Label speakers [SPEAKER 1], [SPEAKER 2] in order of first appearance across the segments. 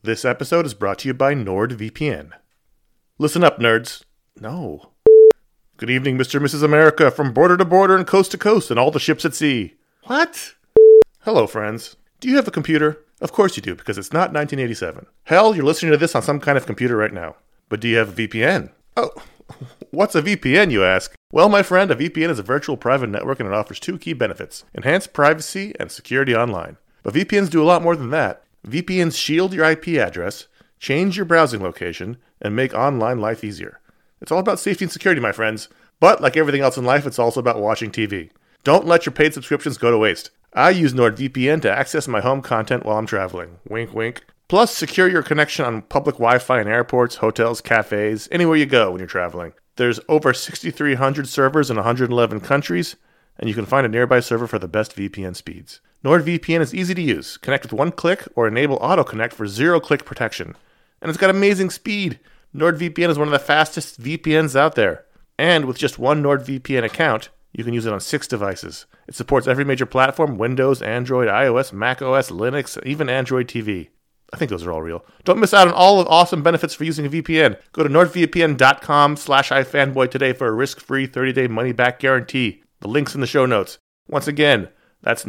[SPEAKER 1] This episode is brought to you by NordVPN. Listen up, nerds. No. Good evening, Mr. and Mrs. America, from border to border and coast to coast and all the ships at sea. What? Hello, friends. Do you have a computer? Of course you do, because it's not 1987. Hell, you're listening to this on some kind of computer right now. But do you have a VPN? Oh, what's a VPN, you ask? Well, my friend, a VPN is a virtual private network and it offers two key benefits: enhanced privacy and security online. But VPNs do a lot more than that. VPNs shield your IP address, change your browsing location, and make online life easier. It's all about safety and security, my friends. But like everything else in life, it's also about watching TV. Don't let your paid subscriptions go to waste. I use NordVPN to access my home content while I'm traveling. Wink, wink. Plus, secure your connection on public Wi-Fi in airports, hotels, cafes, anywhere you go when you're traveling. There's over 6,300 servers in 111 countries, and you can find a nearby server for the best VPN speeds. NordVPN is easy to use. Connect with one click or enable auto-connect for zero-click protection. And it's got amazing speed. NordVPN is one of the fastest VPNs out there. And with just one NordVPN account, you can use it on 6 devices. It supports every major platform: Windows, Android, iOS, macOS, Linux, even Android TV. I think those are all real. Don't miss out on all the awesome benefits for using a VPN. Go to nordvpn.com/ifanboy today for a risk-free 30-day money-back guarantee. The link's in the show notes. Once again, that's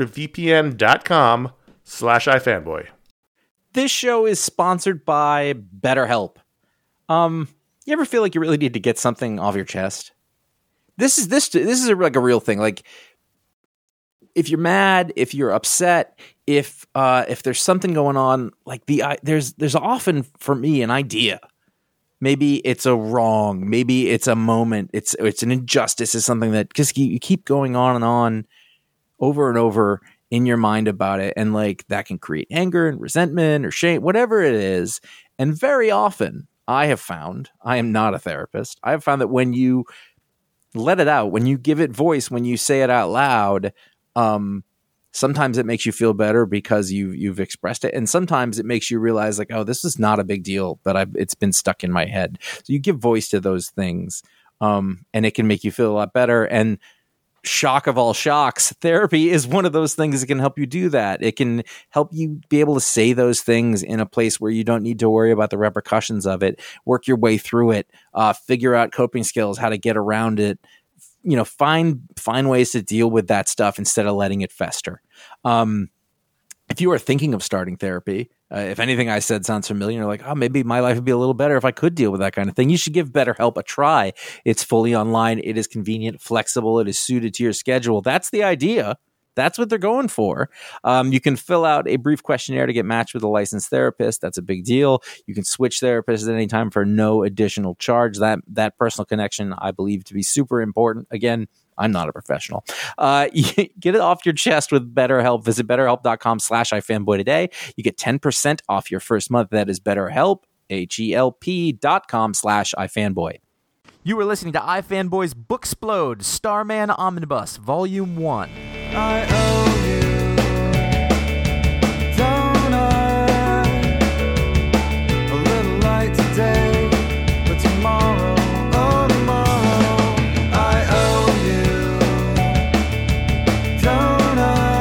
[SPEAKER 1] nordvpn.com/ifanboy.
[SPEAKER 2] This show is sponsored by BetterHelp. You ever feel like you really need to get something off your chest? This is like a real thing. Like, if you're mad, if you're upset, if there's something going on, like there's often for me an idea. Maybe it's a wrong, maybe it's a moment, it's an injustice, is something that just you keep going on and on over and over in your mind about it, and like that can create anger and resentment or shame, whatever it is. And very often, I have found, I am not a therapist, I have found that when you let it out, when you give it voice, when you say it out loud, sometimes it makes you feel better because you've expressed it, and sometimes it makes you realize like, oh, this is not a big deal, but it's been stuck in my head. So you give voice to those things, and it can make you feel a lot better. And shock of all shocks, therapy is one of those things that can help you do that. It can help you be able to say those things in a place where you don't need to worry about the repercussions of it, work your way through it, figure out coping skills, how to get around it, find ways to deal with that stuff instead of letting it fester. If you are thinking of starting therapy, if anything I said sounds familiar, you're like, oh, maybe my life would be a little better if I could deal with that kind of thing, you should give BetterHelp a try. It's fully online. It is convenient, flexible. It is suited to your schedule. That's the idea. That's what they're going for. You can fill out a brief questionnaire to get matched with a licensed therapist. That's a big deal. You can switch therapists at any time for no additional charge. That personal connection, I believe, to be super important. Again, I'm not a professional. Get it off your chest with BetterHelp. Visit BetterHelp.com/ifanboy today. You get 10% off your first month. That is BetterHelp, HELP.com/ifanboy. You were listening to iFanboy's Booksplode, Starman Omnibus, Volume 1.
[SPEAKER 3] I owe you, don't I? A little light today, but tomorrow, oh tomorrow, I owe you, don't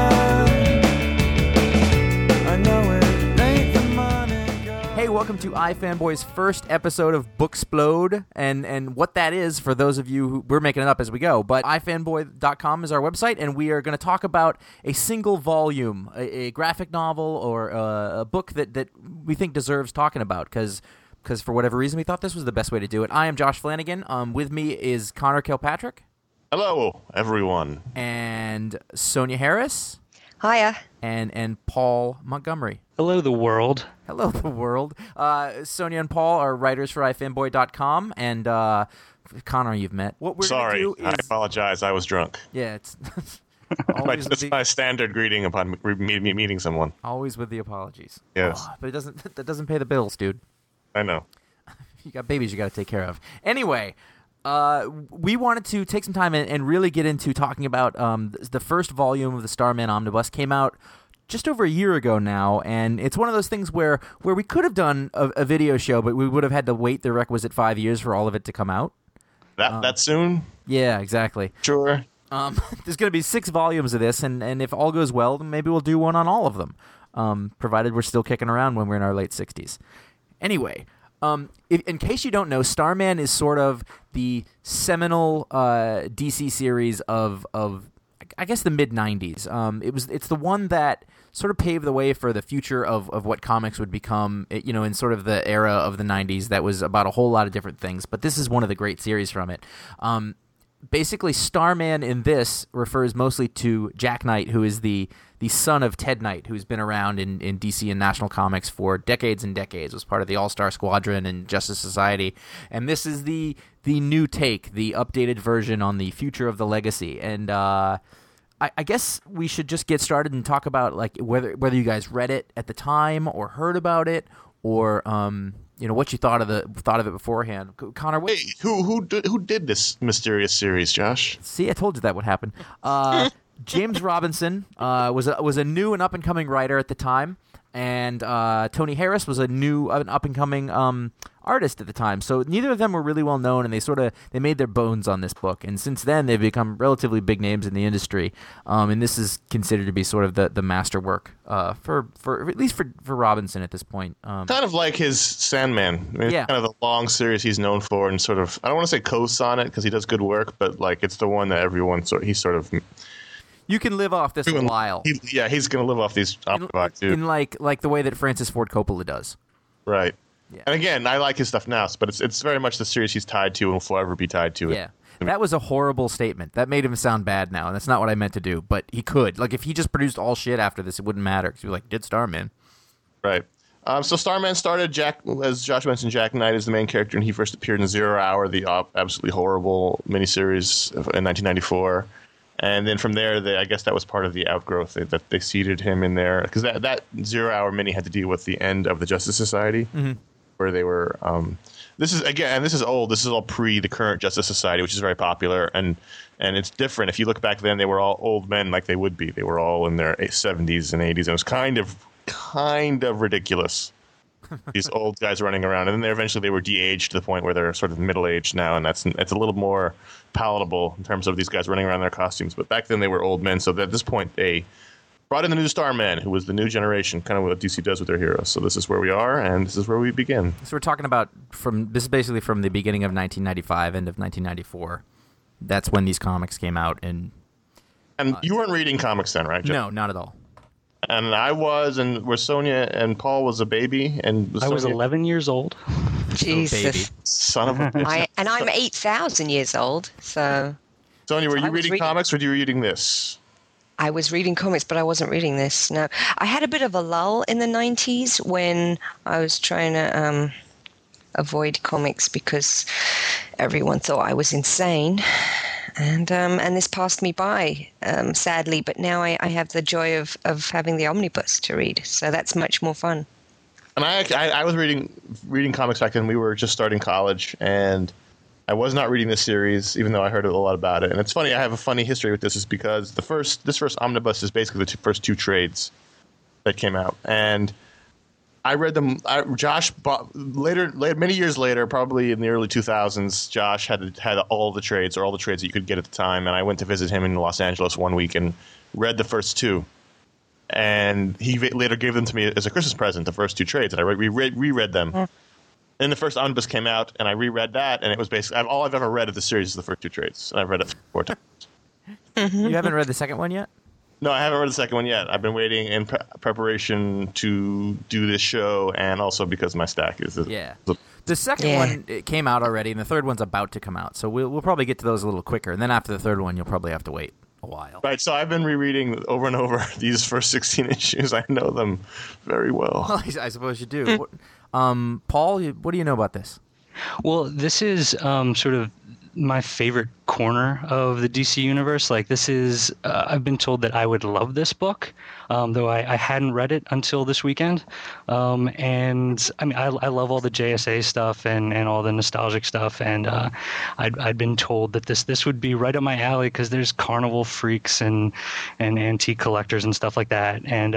[SPEAKER 3] I? I know it ain't the money, girl.
[SPEAKER 2] Hey, welcome to iFanboy's first episode of Booksplode, and what that is, for those of you who, we're making it up as we go, but ifanboy.com is our website, and we are going to talk about a single volume, a graphic novel, or a book that we think deserves talking about, because for whatever reason we thought this was the best way to do it. I am Josh Flanagan. With me is Connor Kilpatrick.
[SPEAKER 1] Hello, everyone.
[SPEAKER 2] And Sonia Harris.
[SPEAKER 4] Hiya.
[SPEAKER 2] And Paul Montgomery.
[SPEAKER 5] Hello, the world.
[SPEAKER 2] Hello, the world. Sonia and Paul are writers for ifanboy.com, and Connor, you've met. What we're
[SPEAKER 1] Sorry,
[SPEAKER 2] do is,
[SPEAKER 1] I apologize. I was drunk.
[SPEAKER 2] Yeah, it's
[SPEAKER 1] That's my standard greeting upon meeting someone.
[SPEAKER 2] always with the apologies.
[SPEAKER 1] Yes.
[SPEAKER 2] But that doesn't pay the bills, dude.
[SPEAKER 1] I know.
[SPEAKER 2] You got babies you got to take care of. Anyway, we wanted to take some time and really get into talking about the first volume of the Starman Omnibus. Came out just over a year ago now, and it's one of those things where we could have done a video show, but we would have had to wait the requisite 5 years for all of it to come out.
[SPEAKER 1] That soon?
[SPEAKER 2] Yeah, exactly.
[SPEAKER 1] Sure.
[SPEAKER 2] There's going to be 6 volumes of this, and if all goes well, then maybe we'll do one on all of them. provided we're still kicking around when we're in our late 60s. Anyway, in case you don't know, Starman is sort of the seminal DC series of I guess the mid-90s. It's the one that sort of paved the way for the future of what comics would become, in sort of the era of the 90s that was about a whole lot of different things. But this is one of the great series from it. Basically, Starman in this refers mostly to Jack Knight, who is the son of Ted Knight, who's been around in DC and National Comics for decades and decades, was part of the All-Star Squadron and Justice Society. And this is the new take, the updated version on the future of the legacy. And I guess we should just get started and talk about like whether you guys read it at the time or heard about it, or what you thought of it beforehand. Connor,
[SPEAKER 1] Hey, who did this mysterious series, Josh?
[SPEAKER 2] See, I told you that would happen. James Robinson was a new and up and coming writer at the time, and Tony Harris was an up and coming artist at the time. So neither of them were really well known, and they made their bones on this book. And since then, they've become relatively big names in the industry. And this is considered to be sort of the masterwork for at least for Robinson at this point.
[SPEAKER 1] Kind of like his Sandman. I mean,
[SPEAKER 2] Yeah.
[SPEAKER 1] It's kind of the long series he's known for, and sort of, I don't want to say coasts on it because he does good work, but like it's the one that everyone
[SPEAKER 2] You can live off this a while.
[SPEAKER 1] He's going to live off these Omnibus too.
[SPEAKER 2] In like the way that Francis Ford Coppola does.
[SPEAKER 1] Right.
[SPEAKER 2] Yeah.
[SPEAKER 1] And again, I like his stuff now, but it's very much the series he's tied to and will forever be tied to.
[SPEAKER 2] Yeah. That was a horrible statement. That made him sound bad now, and that's not what I meant to do. But he could. Like, if he just produced all shit after this, it wouldn't matter. Because he'd be like, did Starman.
[SPEAKER 1] Right. So Starman started, as Josh mentioned, Jack Knight is the main character, and he first appeared in Zero Hour, the absolutely horrible miniseries in 1994. And then from there, I guess that was part of the outgrowth that they seeded him in there. Because that 0 Hour mini had to deal with the end of the Justice Society, where they were... this is old. This is all pre the current Justice Society, which is very popular. And it's different. If you look back then, they were all old men like they would be. They were all in their 70s and 80s. And it was kind of ridiculous. These old guys running around. And then eventually they were de-aged to the point where they're sort of middle-aged now. And it's a little more palatable in terms of these guys running around in their costumes. But back then they were old men. So at this point they brought in the new Starman, who was the new generation, kind of what DC does with their heroes. So this is where we are, and this is where we begin.
[SPEAKER 2] So we're talking about this is basically from the beginning of 1995, end of 1994. That's when these comics came out. And
[SPEAKER 1] you weren't reading comics then, right, Jeff?
[SPEAKER 2] No, not at all.
[SPEAKER 1] And I was, and where Sonia and Paul was a baby, and
[SPEAKER 4] I was 11 years old.
[SPEAKER 5] Jesus.
[SPEAKER 1] Son of a bitch.
[SPEAKER 5] And I'm 8,000 years old, so...
[SPEAKER 1] Sonia, were
[SPEAKER 5] I
[SPEAKER 1] you
[SPEAKER 5] was
[SPEAKER 1] reading
[SPEAKER 5] reading-
[SPEAKER 1] comics, or were you reading this?
[SPEAKER 5] I was reading comics, but I wasn't reading this, no. I had a bit of a lull in the 90s when I was trying to avoid comics because everyone thought I was insane. And this passed me by, sadly, but now I have the joy of having the omnibus to read, so that's much more fun.
[SPEAKER 1] And I was reading comics back then. We were just starting college, and I was not reading this series, even though I heard a lot about it. And it's funny, I have a funny history with this, is because this first omnibus is basically the first two trades that came out. And I read them. Josh bought many years later, probably in the early 2000s. Josh had all the trades, or all the trades that you could get at the time, and I went to visit him in Los Angeles one week and read the first two. And he later gave them to me as a Christmas present, the first two trades, and I reread them. Then the first omnibus came out, and I reread that, and it was basically all I've ever read of the series is the first two trades, and I've read it 4 times.
[SPEAKER 2] You haven't read the second one yet?
[SPEAKER 1] No, I haven't read the second one yet. I've been waiting in preparation to do this show, and also because my stack is...
[SPEAKER 2] Yeah. The second one it came out already, and the third one's about to come out. So we'll probably get to those a little quicker. And then after the third one, you'll probably have to wait a while.
[SPEAKER 1] Right, so I've been rereading over and over these first 16 issues. I know them very well.
[SPEAKER 2] Well, I suppose you do. Paul, what do you know about this?
[SPEAKER 4] Well, this is sort of my favorite corner of the DC universe. Like, this is, I've been told that I would love this book, though I hadn't read it until this weekend. And I mean, I love all the JSA stuff and all the nostalgic stuff. And I'd been told that this would be right up my alley because there's carnival freaks and antique collectors and stuff like that. And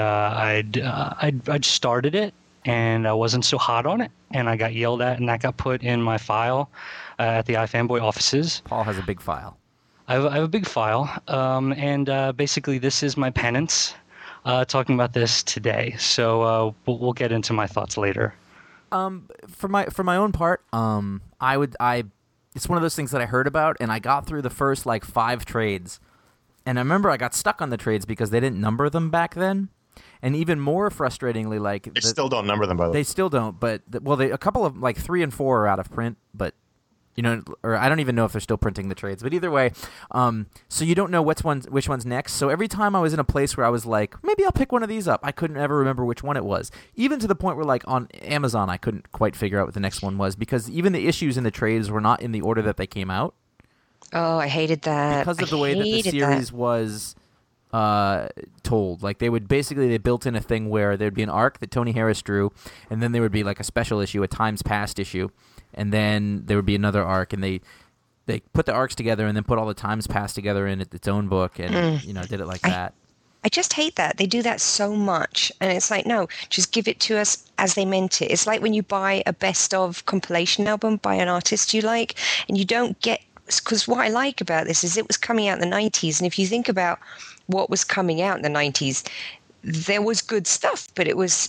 [SPEAKER 4] I'd started it, and I wasn't so hot on it, and I got yelled at, and that got put in my file at the iFanboy offices.
[SPEAKER 2] Paul has a big file.
[SPEAKER 4] I have a big file, and basically this is my penance. talking about this today. So we'll get into my thoughts later.
[SPEAKER 2] For my own part, it's one of those things that I heard about, and I got through the first like 5 trades, and I remember I got stuck on the trades because they didn't number them back then, and even more frustratingly, like
[SPEAKER 1] They still don't number them, by the way.
[SPEAKER 2] they still don't. But a couple of like 3 and 4 are out of print, but. Or I don't even know if they're still printing the trades, but either way, so you don't know which one's next. So every time I was in a place where I was like, maybe I'll pick one of these up, I couldn't ever remember which one it was. Even to the point where, like, on Amazon, I couldn't quite figure out what the next one was because even the issues in the trades were not in the order that they came out.
[SPEAKER 5] Oh, I hated that.
[SPEAKER 2] Because of the way that the series was told. Like, they built in a thing where there'd be an arc that Tony Harris drew, and then there would be, like, a special issue, a Times Past issue. And then there would be another arc, and they put the arcs together and then put all the Times Past together in its own book and, did it like that.
[SPEAKER 5] I just hate that. They do that so much. And it's like, no, just give it to us as they meant it. It's like when you buy a best of compilation album by an artist you like, and you don't get, because what I like about this is it was coming out in the 90s. And if you think about what was coming out in the 90s, there was good stuff, but it was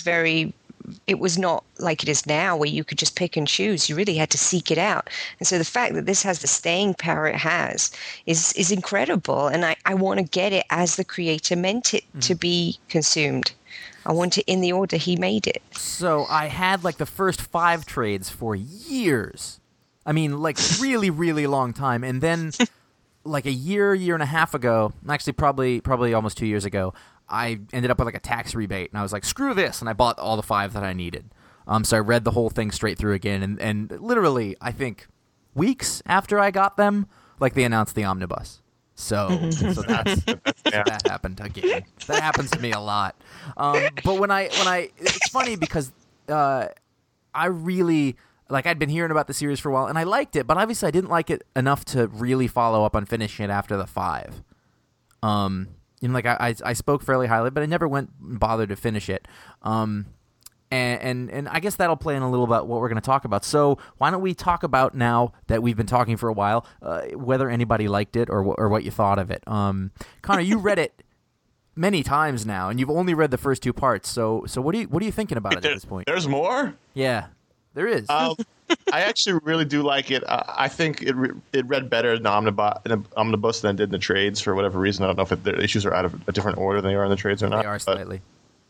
[SPEAKER 5] not like it is now where you could just pick and choose. You really had to seek it out. And so the fact that this has the staying power it has is incredible. And I want to get it as the creator meant it to be consumed. I want it in the order he made it.
[SPEAKER 2] So I had like the first 5 trades for years. I mean, like really, really long time. And then like a year and a half ago, actually probably almost 2 years ago, I ended up with like a tax rebate, and I was like, screw this, and I bought all the 5 that I needed. So I read the whole thing straight through again, and literally, I think, weeks after I got them, like, they announced the omnibus. So that happened again. That happens to me a lot. But when I it's funny because I really, like, I'd been hearing about the series for a while, and I liked it, but obviously I didn't like it enough to really follow up on finishing it after the 5. Like I spoke fairly highly, but I never went and bothered to finish it. And I guess that'll play in a little about what we're going to talk about. So why don't we talk about, now that we've been talking for a while, whether anybody liked it or what you thought of it. Connor, you read it many times now, and you've only read the first 2 parts. So what are you thinking about it at this point?
[SPEAKER 1] There's more?
[SPEAKER 2] Yeah, there is.
[SPEAKER 1] I actually really do like it. I think it read better in the omnibus than it did in the trades for whatever reason. I don't know if the issues are out of a different order than they are in the trades or not.
[SPEAKER 2] They are slightly.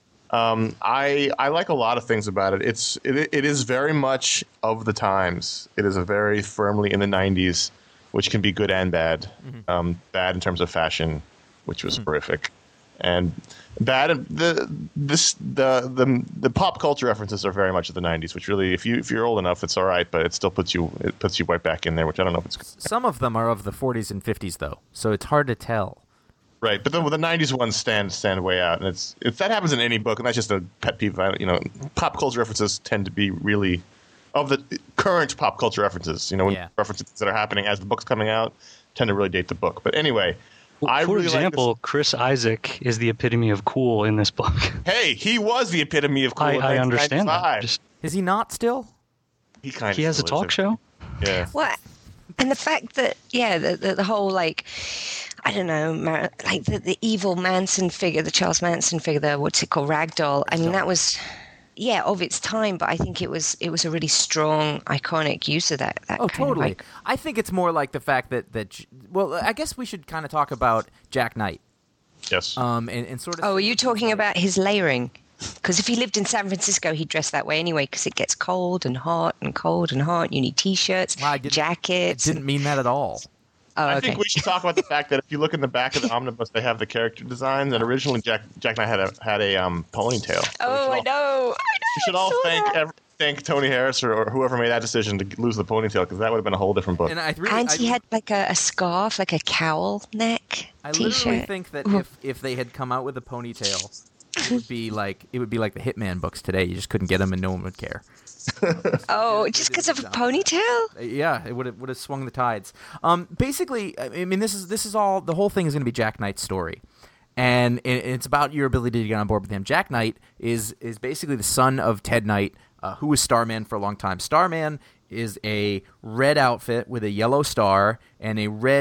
[SPEAKER 1] I like a lot of things about it. It is very much of the times. It is a very firmly in the 90s, which can be good and bad. Mm-hmm. Bad in terms of fashion, which was horrific, and bad. The pop culture references are very much of the 90s, which really, if you're old enough, it's all right, but it still puts you right back in there, which I don't know if it's.
[SPEAKER 2] Some of them are of the 40s and 50s though, so it's hard to tell.
[SPEAKER 1] Right, but the 90s ones stand way out, and it's that happens in any book, and that's just a pet peeve. Pop culture references tend to be really of the current pop culture references. When references that are happening as the book's coming out tend to really date the book. But anyway.
[SPEAKER 4] Well, for example, Chris Isaac is the epitome of cool in this book.
[SPEAKER 1] Hey, he was the epitome of cool.
[SPEAKER 4] I understand that.
[SPEAKER 2] Is he not still?
[SPEAKER 1] He
[SPEAKER 4] has a talk show.
[SPEAKER 1] Yeah.
[SPEAKER 5] What? And the fact that the whole, like, I don't know, like the evil Manson figure, the Charles Manson figure, what's it called, Ragdoll. I mean, that was. Yeah, of its time, but I think it was a really strong, iconic use of that.
[SPEAKER 2] Oh, totally. I think it's more like the fact that well, I guess we should kind of talk about Jack Knight.
[SPEAKER 1] Yes.
[SPEAKER 2] And sort of.
[SPEAKER 5] Oh, are you talking about his layering? Because if he lived in San Francisco, he'd dress that way anyway. Because it gets cold and hot and cold and hot. You need T-shirts, jackets.
[SPEAKER 2] I didn't mean that at all.
[SPEAKER 5] Oh, okay.
[SPEAKER 1] I think we should talk about the fact that if you look in the back of the omnibus, they have the character designs, and originally Jack Knight had a ponytail.
[SPEAKER 5] So I know.
[SPEAKER 1] We should all thank Tony Harris or whoever made that decision to lose the ponytail, because that would have been a whole different book.
[SPEAKER 5] And he had like a scarf, like a cowl neck
[SPEAKER 2] I
[SPEAKER 5] T-shirt.
[SPEAKER 2] literally think that if they had come out with a ponytail, it would be like the Hitman books today. You just couldn't get them, and no one would care.
[SPEAKER 5] Oh, just because of a ponytail?
[SPEAKER 2] Yeah, it would have swung the tides. Basically, I mean, this is all. The whole thing is going to be Jack Knight's story, and it's about your ability to get on board with him. Jack Knight is basically the son of Ted Knight, who was Starman for a long time. Starman is a red outfit with a yellow star and a red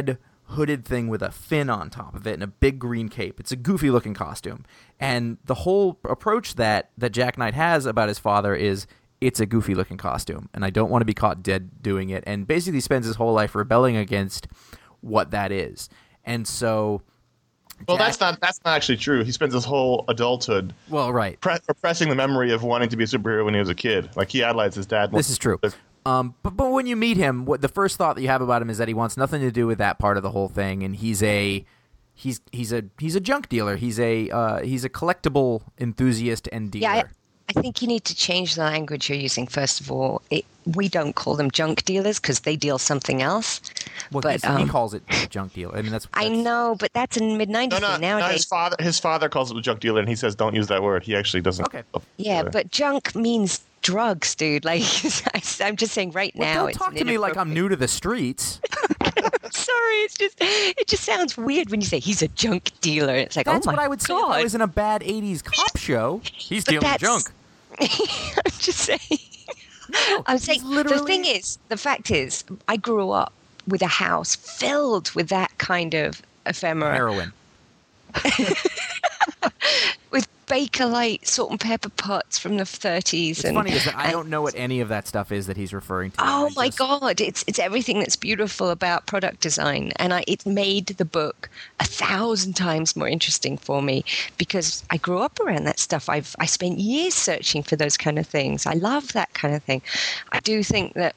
[SPEAKER 6] hooded thing with a fin on top of it and a big green cape. It's a goofy looking costume. And the whole approach that Jack Knight has about his father is it's a goofy looking costume and I don't want to be caught dead doing it. And basically spends his whole life rebelling against what that is. And so
[SPEAKER 1] Well, that's not actually true. He spends his whole adulthood repressing the memory of wanting to be a superhero when he was a kid. Like, he idolized his dad.
[SPEAKER 6] This is true. But when you meet him, what the first thought that you have about him is that he wants nothing to do with that part of the whole thing, and he's a junk dealer. He's a collectible enthusiast and dealer.
[SPEAKER 5] Yeah, I think you need to change the language you're using. First of all, we don't call them junk dealers because they deal something else.
[SPEAKER 6] Well,
[SPEAKER 5] but
[SPEAKER 6] he calls it junk dealer. I mean, that's
[SPEAKER 5] I know, but that's in mid-90s.
[SPEAKER 1] No,
[SPEAKER 5] nowadays.
[SPEAKER 1] his father calls it a junk dealer, and he says don't use that word. He actually doesn't.
[SPEAKER 6] Okay.
[SPEAKER 5] Yeah, but junk means drugs, dude. Like, I'm just saying right now.
[SPEAKER 6] Don't talk to me like I'm new to the streets.
[SPEAKER 5] Sorry, it just sounds weird when you say he's a junk dealer. It's like,
[SPEAKER 6] That's
[SPEAKER 5] oh my
[SPEAKER 6] what I would say if I was in a bad 80s cop show. He's
[SPEAKER 5] But
[SPEAKER 6] dealing
[SPEAKER 5] that's-
[SPEAKER 6] junk.
[SPEAKER 5] I'm just saying. I'm saying the fact is, I grew up with a house filled with that kind of ephemera.
[SPEAKER 6] Heroin.
[SPEAKER 5] With Bakelite salt and pepper pots from the 30s.
[SPEAKER 6] It's funny is that I don't know what any of that stuff is that he's referring to.
[SPEAKER 5] Oh my God! It's everything that's beautiful about product design, and it made the book 1,000 times more interesting for me because I grew up around that stuff. I spent years searching for those kind of things. I love that kind of thing. I do think that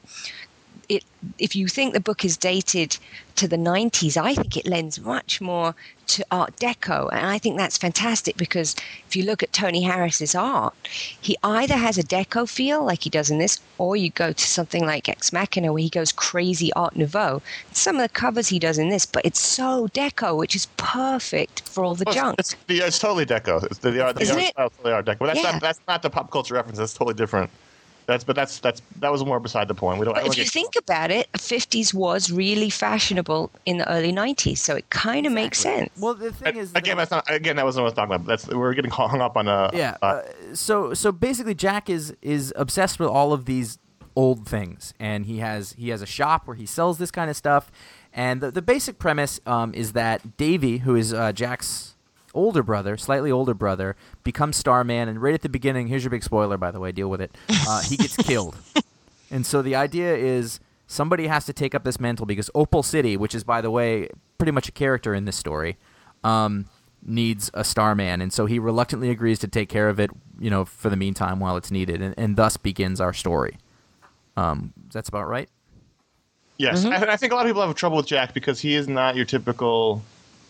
[SPEAKER 5] if you think the book is dated to the 90s, I think it lends much more to Art Deco. And I think that's fantastic because if you look at Tony Harris's art, he either has a Deco feel like he does in this, or you go to something like Ex Machina where he goes crazy Art Nouveau. Some of the covers he does in this, but it's so Deco, which is perfect for all the junk.
[SPEAKER 1] It's totally Deco. It's the art
[SPEAKER 5] Isn't it?
[SPEAKER 1] style is totally Art Deco. But
[SPEAKER 5] Yeah.
[SPEAKER 1] that's not the pop culture reference. That's totally different. That was more beside the point.
[SPEAKER 5] But if you think about it, 50s was really fashionable in the early 90s, so it kind of makes sense.
[SPEAKER 6] Well, the thing is...
[SPEAKER 1] that wasn't what I was talking about. We're getting hung up on a...
[SPEAKER 6] Yeah. So basically, Jack is obsessed with all of these old things, and he has a shop where he sells this kind of stuff. And the basic premise is that Davey, who is Jack's slightly older brother, becomes Starman, and right at the beginning, here's your big spoiler, by the way, deal with it, he gets killed. And so the idea is somebody has to take up this mantle because Opal City, which is, by the way, pretty much a character in this story, needs a Starman, and so he reluctantly agrees to take care of it, for the meantime while it's needed, and thus begins our story. That's about right?
[SPEAKER 1] Yes.
[SPEAKER 5] Mm-hmm.
[SPEAKER 1] I think a lot of people have trouble with Jack because he is not your typical...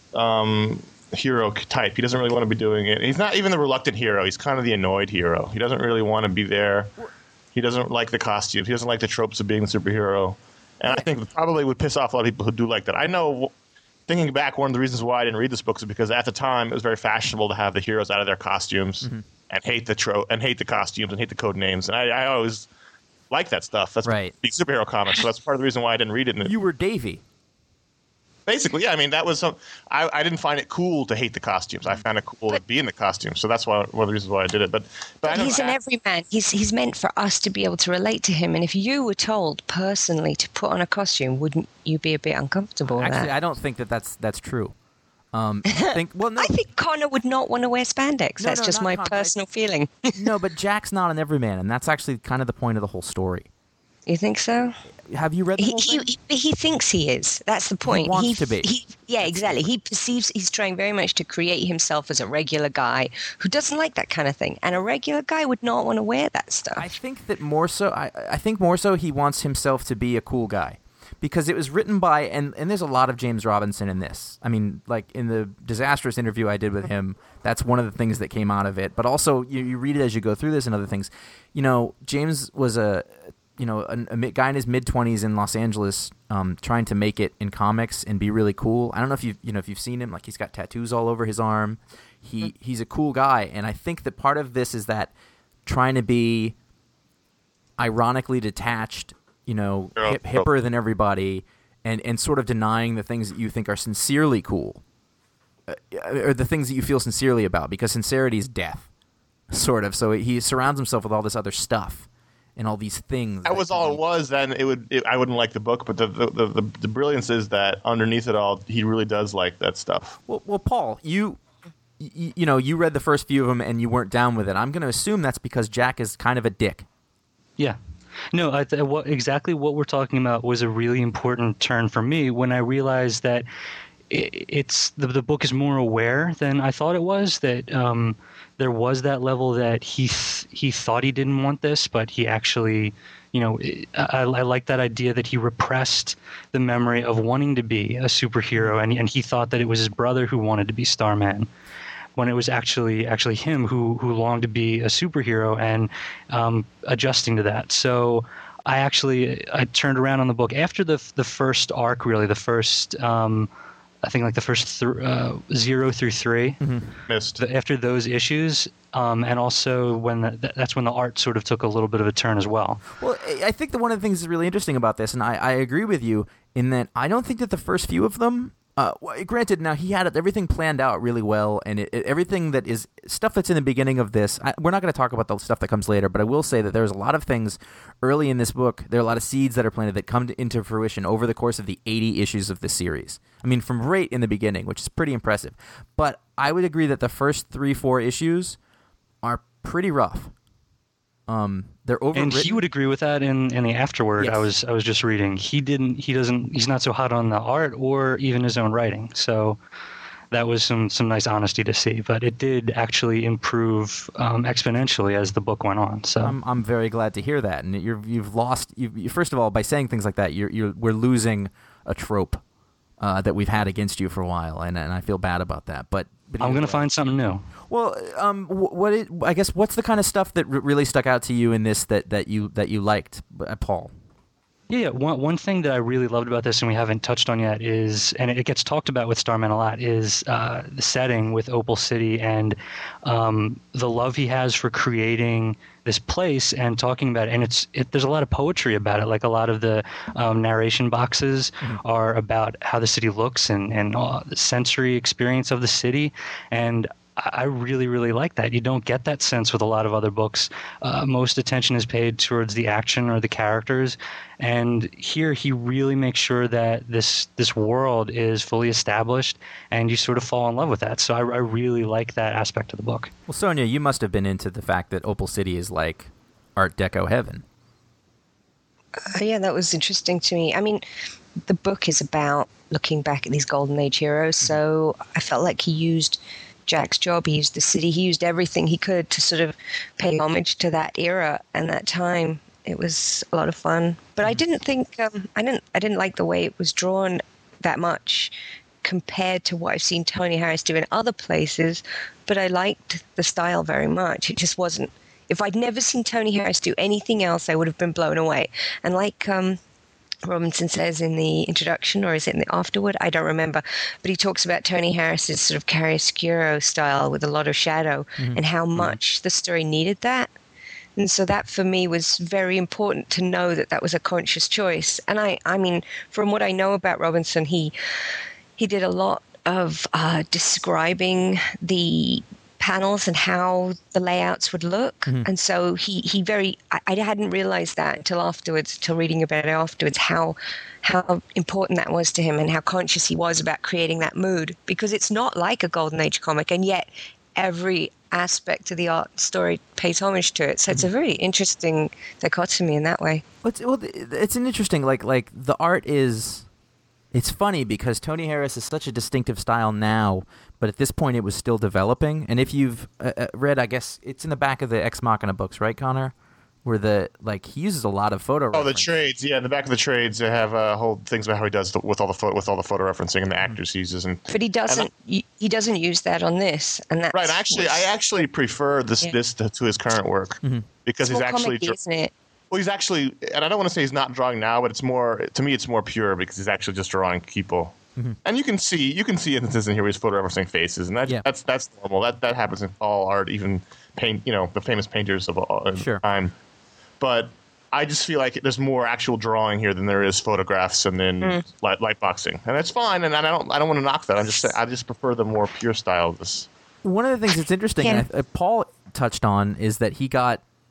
[SPEAKER 1] hero type. He doesn't really want to be doing it. He's not even the reluctant hero. He's kind of the annoyed hero. He doesn't really want to be there. He doesn't like the costumes. He doesn't like the tropes of being the superhero. And I think it probably would piss off a lot of people who do like that. I know, thinking back, one of the reasons why I didn't read this book is because at the time it was very fashionable to have the heroes out of their costumes and hate the costumes and hate the code names. And I always like that stuff. That's
[SPEAKER 6] right.
[SPEAKER 1] Big superhero comics. So that's part of the reason why I didn't read it.
[SPEAKER 6] You were Davey.
[SPEAKER 1] Basically, yeah. I mean, that was some. I didn't find it cool to hate the costumes. I found it cool to be in the costumes. So that's one of the reasons why I did it. But
[SPEAKER 5] he's an everyman. He's meant for us to be able to relate to him. And if you were told personally to put on a costume, wouldn't you be a bit uncomfortable with
[SPEAKER 6] Actually,
[SPEAKER 5] that?
[SPEAKER 6] I don't think that's true. I think
[SPEAKER 5] Connor would not want to wear spandex. That's
[SPEAKER 6] No,
[SPEAKER 5] just
[SPEAKER 6] not
[SPEAKER 5] my
[SPEAKER 6] Connor.
[SPEAKER 5] personal feeling.
[SPEAKER 6] No, but Jack's not an everyman, and that's actually kind of the point of the whole story.
[SPEAKER 5] You think so?
[SPEAKER 6] Have you read the whole thing?
[SPEAKER 5] He thinks he is. That's the point.
[SPEAKER 6] He wants to be.
[SPEAKER 5] Yeah, exactly. He perceives he's trying very much to create himself as a regular guy who doesn't like that kind of thing. And a regular guy would not want to wear that stuff.
[SPEAKER 6] I think that more so. I think more so he wants himself to be a cool guy, because it was written by and there's a lot of James Robinson in this. I mean, like in the disastrous interview I did with him, that's one of the things that came out of it. But also you read it as you go through this and other things. James was a guy in his mid-20s in Los Angeles, trying to make it in comics and be really cool. I don't know if you've seen him. Like, he's got tattoos all over his arm. He's a cool guy, and I think that part of this is that trying to be ironically detached, hipper than everybody, and sort of denying the things that you think are sincerely cool, or the things that you feel sincerely about, because sincerity is death, sort of. So he surrounds himself with all this other stuff. and all these things.
[SPEAKER 1] That was all it was. Then I wouldn't like the book, but the brilliance is that underneath it all, he really does like that stuff.
[SPEAKER 6] Well, Paul, you read the first few of them and you weren't down with it. I'm going to assume that's because Jack is kind of a dick.
[SPEAKER 4] Yeah. No, exactly what we're talking about was a really important turn for me when I realized that the book is more aware than I thought it was, that there was that level that he thought he didn't want this, but he actually, I like that idea that he repressed the memory of wanting to be a superhero, and he thought that it was his brother who wanted to be Starman, when it was actually him who longed to be a superhero and adjusting to that. So I turned around on the book after the first arc, really, the first I think like the first 0 through 3.
[SPEAKER 1] Missed.
[SPEAKER 4] After those issues, and also when that's when the art sort of took a little bit of a turn as well.
[SPEAKER 6] Well, I think that one of the things that's really interesting about this, and I agree with you in that I don't think that the first few of them, granted, now he had everything planned out really well, and everything that is stuff that's in the beginning of this, we're not going to talk about the stuff that comes later, but I will say that there's a lot of things early in this book, there are a lot of seeds that are planted that come into fruition over the course of the 80 issues of this series. I mean, from right in the beginning, which is pretty impressive. But I would agree that the first 3-4 issues are pretty rough. They're overwritten.
[SPEAKER 4] And he would agree with that in the afterword.
[SPEAKER 6] Yes.
[SPEAKER 4] I was just reading. He's not so hot on the art or even his own writing. So that was some nice honesty to see. But it did actually improve exponentially as the book went on. So
[SPEAKER 6] I'm very glad to hear that. And you've lost. First of all, by saying things like that, we're losing a trope that we've had against you for a while, and I feel bad about that. But
[SPEAKER 4] I'm going to find something new.
[SPEAKER 6] Well, I guess what's the kind of stuff that really stuck out to you in this that you liked, Paul?
[SPEAKER 4] Yeah, one thing that I really loved about this and we haven't touched on yet is, and it gets talked about with Starman a lot, is the setting with Opal City and the love he has for creating this place and talking about it. And there's a lot of poetry about it. Like a lot of the narration boxes are about how the city looks and the sensory experience of the city. And I really, really like that. You don't get that sense with a lot of other books. Most attention is paid towards the action or the characters. And here he really makes sure that this world is fully established and you sort of fall in love with that. So I really like that aspect of the book.
[SPEAKER 6] Well, Sonia, you must have been into the fact that Opal City is like Art Deco heaven.
[SPEAKER 5] Yeah, that was interesting to me. I mean, the book is about looking back at these Golden Age heroes. So I felt like he used Jack's job, he used the city, he used everything he could to sort of pay homage to that era and that time. It was a lot of fun, but I didn't think I didn't like the way it was drawn that much compared to what I've seen Tony Harris do in other places. But I liked the style very much. It just wasn't. If I'd never seen Tony Harris do anything else, I would have been blown away. And like Robinson says in the introduction, or is it in the afterword? I don't remember. But he talks about Tony Harris's sort of chiaroscuro style with a lot of shadow and how much the story needed that. And so that for me was very important to know that that was a conscious choice. And I mean, from what I know about Robinson, he did a lot of describing the panels and how the layouts would look. And so I hadn't realized that until afterwards, till reading about it afterwards, how important that was to him and how conscious he was about creating that mood, because it's not like a Golden Age comic, and yet every aspect of the art story pays homage to it. So it's a very interesting dichotomy in that way.
[SPEAKER 6] It's an interesting, like the art is. It's funny because Tony Harris is such a distinctive style now, but at this point it was still developing. And if you've read, I guess it's in the back of the Ex Machina books, right, Connor? Where he uses a lot of photo.
[SPEAKER 1] The trades, yeah. In the back of the trades, they have whole things about how he does with all the photo referencing and the actors he uses.
[SPEAKER 5] But he doesn't. He doesn't use that on this, and that's
[SPEAKER 1] right. I actually prefer this to his current work because he's actually,
[SPEAKER 5] comedy, isn't it?
[SPEAKER 1] Well, he's actually, and I don't want to say he's not drawing now, but it's more, to me, it's more pure because he's actually just drawing people. And you can see instances in here where he's photo referencing faces, and that's normal. That happens in all art, even paint. The famous painters of all time. But I just feel like there's more actual drawing here than there is photographs and then light boxing, and that's fine. And I don't want to knock that. I just prefer the more pure style of this.
[SPEAKER 6] One of the things that's interesting, and Paul touched on, is that he got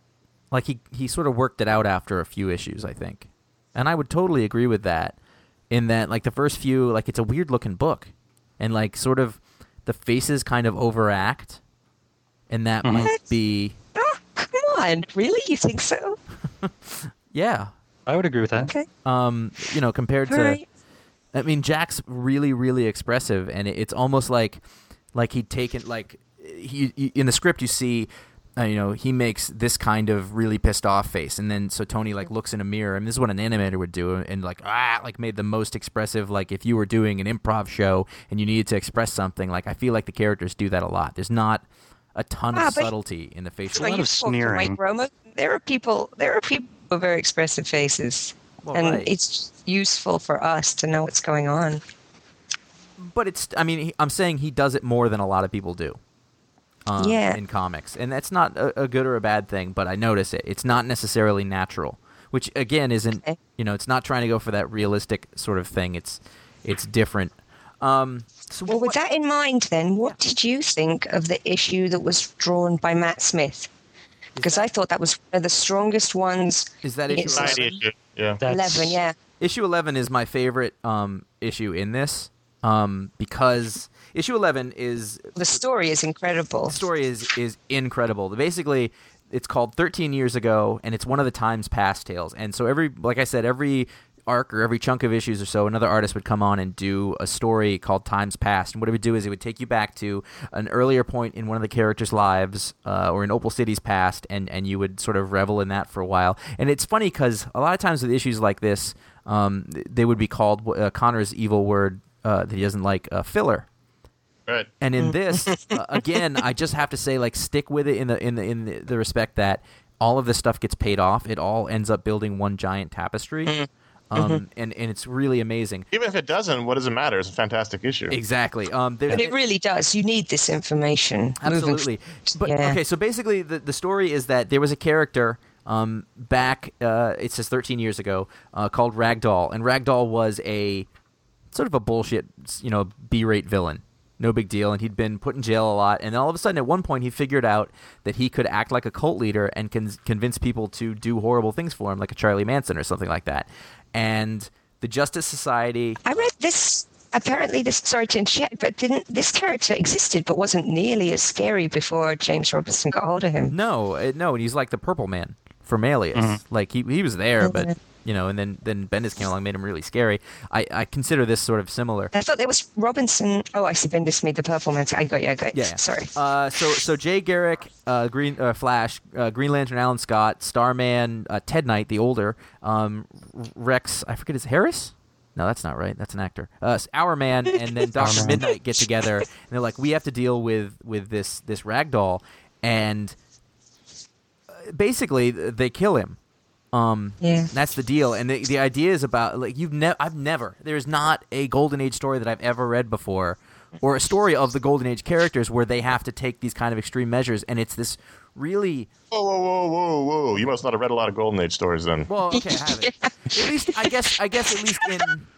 [SPEAKER 6] Like he sort of worked it out after a few issues, I think. And I would totally agree with that. In that, like, the first few, like, it's a weird looking book, and like sort of the faces kind of overact, and that might be.
[SPEAKER 5] Oh, come on! Really, you think so?
[SPEAKER 6] Yeah.
[SPEAKER 4] I would agree with that.
[SPEAKER 5] Okay.
[SPEAKER 6] Compared to.
[SPEAKER 5] Right.
[SPEAKER 6] I mean, Jack's really, really expressive, and it's almost like he'd taken, like, he in the script you see, he makes this kind of really pissed off face, and then so Tony like looks in a mirror, and this is what an animator would do, and like made the most expressive, like if you were doing an improv show and you needed to express something, like I feel like the characters do that a lot. There's not a ton of subtlety in the facial.
[SPEAKER 4] a lot of sneering.
[SPEAKER 5] There are people with very expressive faces, and it's useful for us to know what's going on.
[SPEAKER 6] But I'm saying he does it more than a lot of people do. In comics, and that's not a good or a bad thing, but I notice it. It's not necessarily natural, which again isn't, it's not trying to go for that realistic sort of thing. It's different.
[SPEAKER 5] With that in mind, then, what did you think of the issue that was drawn by Matt Smith? Because I thought that was one of the strongest ones.
[SPEAKER 6] Is that issue 11?
[SPEAKER 1] Yeah.
[SPEAKER 5] 11, yeah.
[SPEAKER 6] Issue 11 is my favorite issue in this, because issue 11 is...
[SPEAKER 5] The story is incredible.
[SPEAKER 6] The story is incredible. Basically, it's called 13 Years Ago, and it's one of the Times Past tales. And so like I said, every arc or every chunk of issues or so, another artist would come on and do a story called Times Past. And what it would do is it would take you back to an earlier point in one of the characters' lives or in Opal City's past, and you would sort of revel in that for a while. And it's funny because a lot of times with issues like this, they would be called, Connor's evil word that he doesn't like, filler.
[SPEAKER 1] Right.
[SPEAKER 6] And in this, again, I just have to say, like, stick with it in the respect that all of this stuff gets paid off. It all ends up building one giant tapestry. And it's really amazing.
[SPEAKER 1] Even if it doesn't, what does it matter? It's a fantastic issue.
[SPEAKER 6] Exactly.
[SPEAKER 5] But it really does. You need this information.
[SPEAKER 6] Absolutely. Okay, so basically the story is that there was a character back, it says 13 years ago, called Ragdoll. And Ragdoll was a sort of a bullshit, B-rate villain. No big deal, and he'd been put in jail a lot. And then all of a sudden, at one point, he figured out that he could act like a cult leader and convince people to do horrible things for him, like a Charlie Manson or something like that. And the Justice Society...
[SPEAKER 5] I read this... Apparently, sorry to interject, but this character existed, but wasn't nearly as scary before James Robinson got hold of him.
[SPEAKER 6] No, and he's like the Purple Man from Alias. Like, he was there, but... and then Bendis came along and made him really scary. I consider this sort of similar.
[SPEAKER 5] I thought there was Robinson. Oh, I see. Bendis made the Purple Man. I got you.
[SPEAKER 6] Yeah.
[SPEAKER 5] Sorry.
[SPEAKER 6] So Jay Garrick, Flash, Green Lantern, Alan Scott, Starman, Ted Knight, the older, Rex. I forget his Harris. No, that's not right. That's an actor. Hourman and then Dr. Midnight get together, and they're like, we have to deal with this Ragdoll, and basically they kill him. That's the deal, and the idea is about, like, there's not a Golden Age story that I've ever read before, or a story of the Golden Age characters where they have to take these kind of extreme measures, and it's this really...
[SPEAKER 1] Whoa. You must not have read a lot of Golden Age stories then.
[SPEAKER 6] Well, okay, I haven't. At least, I guess at least in...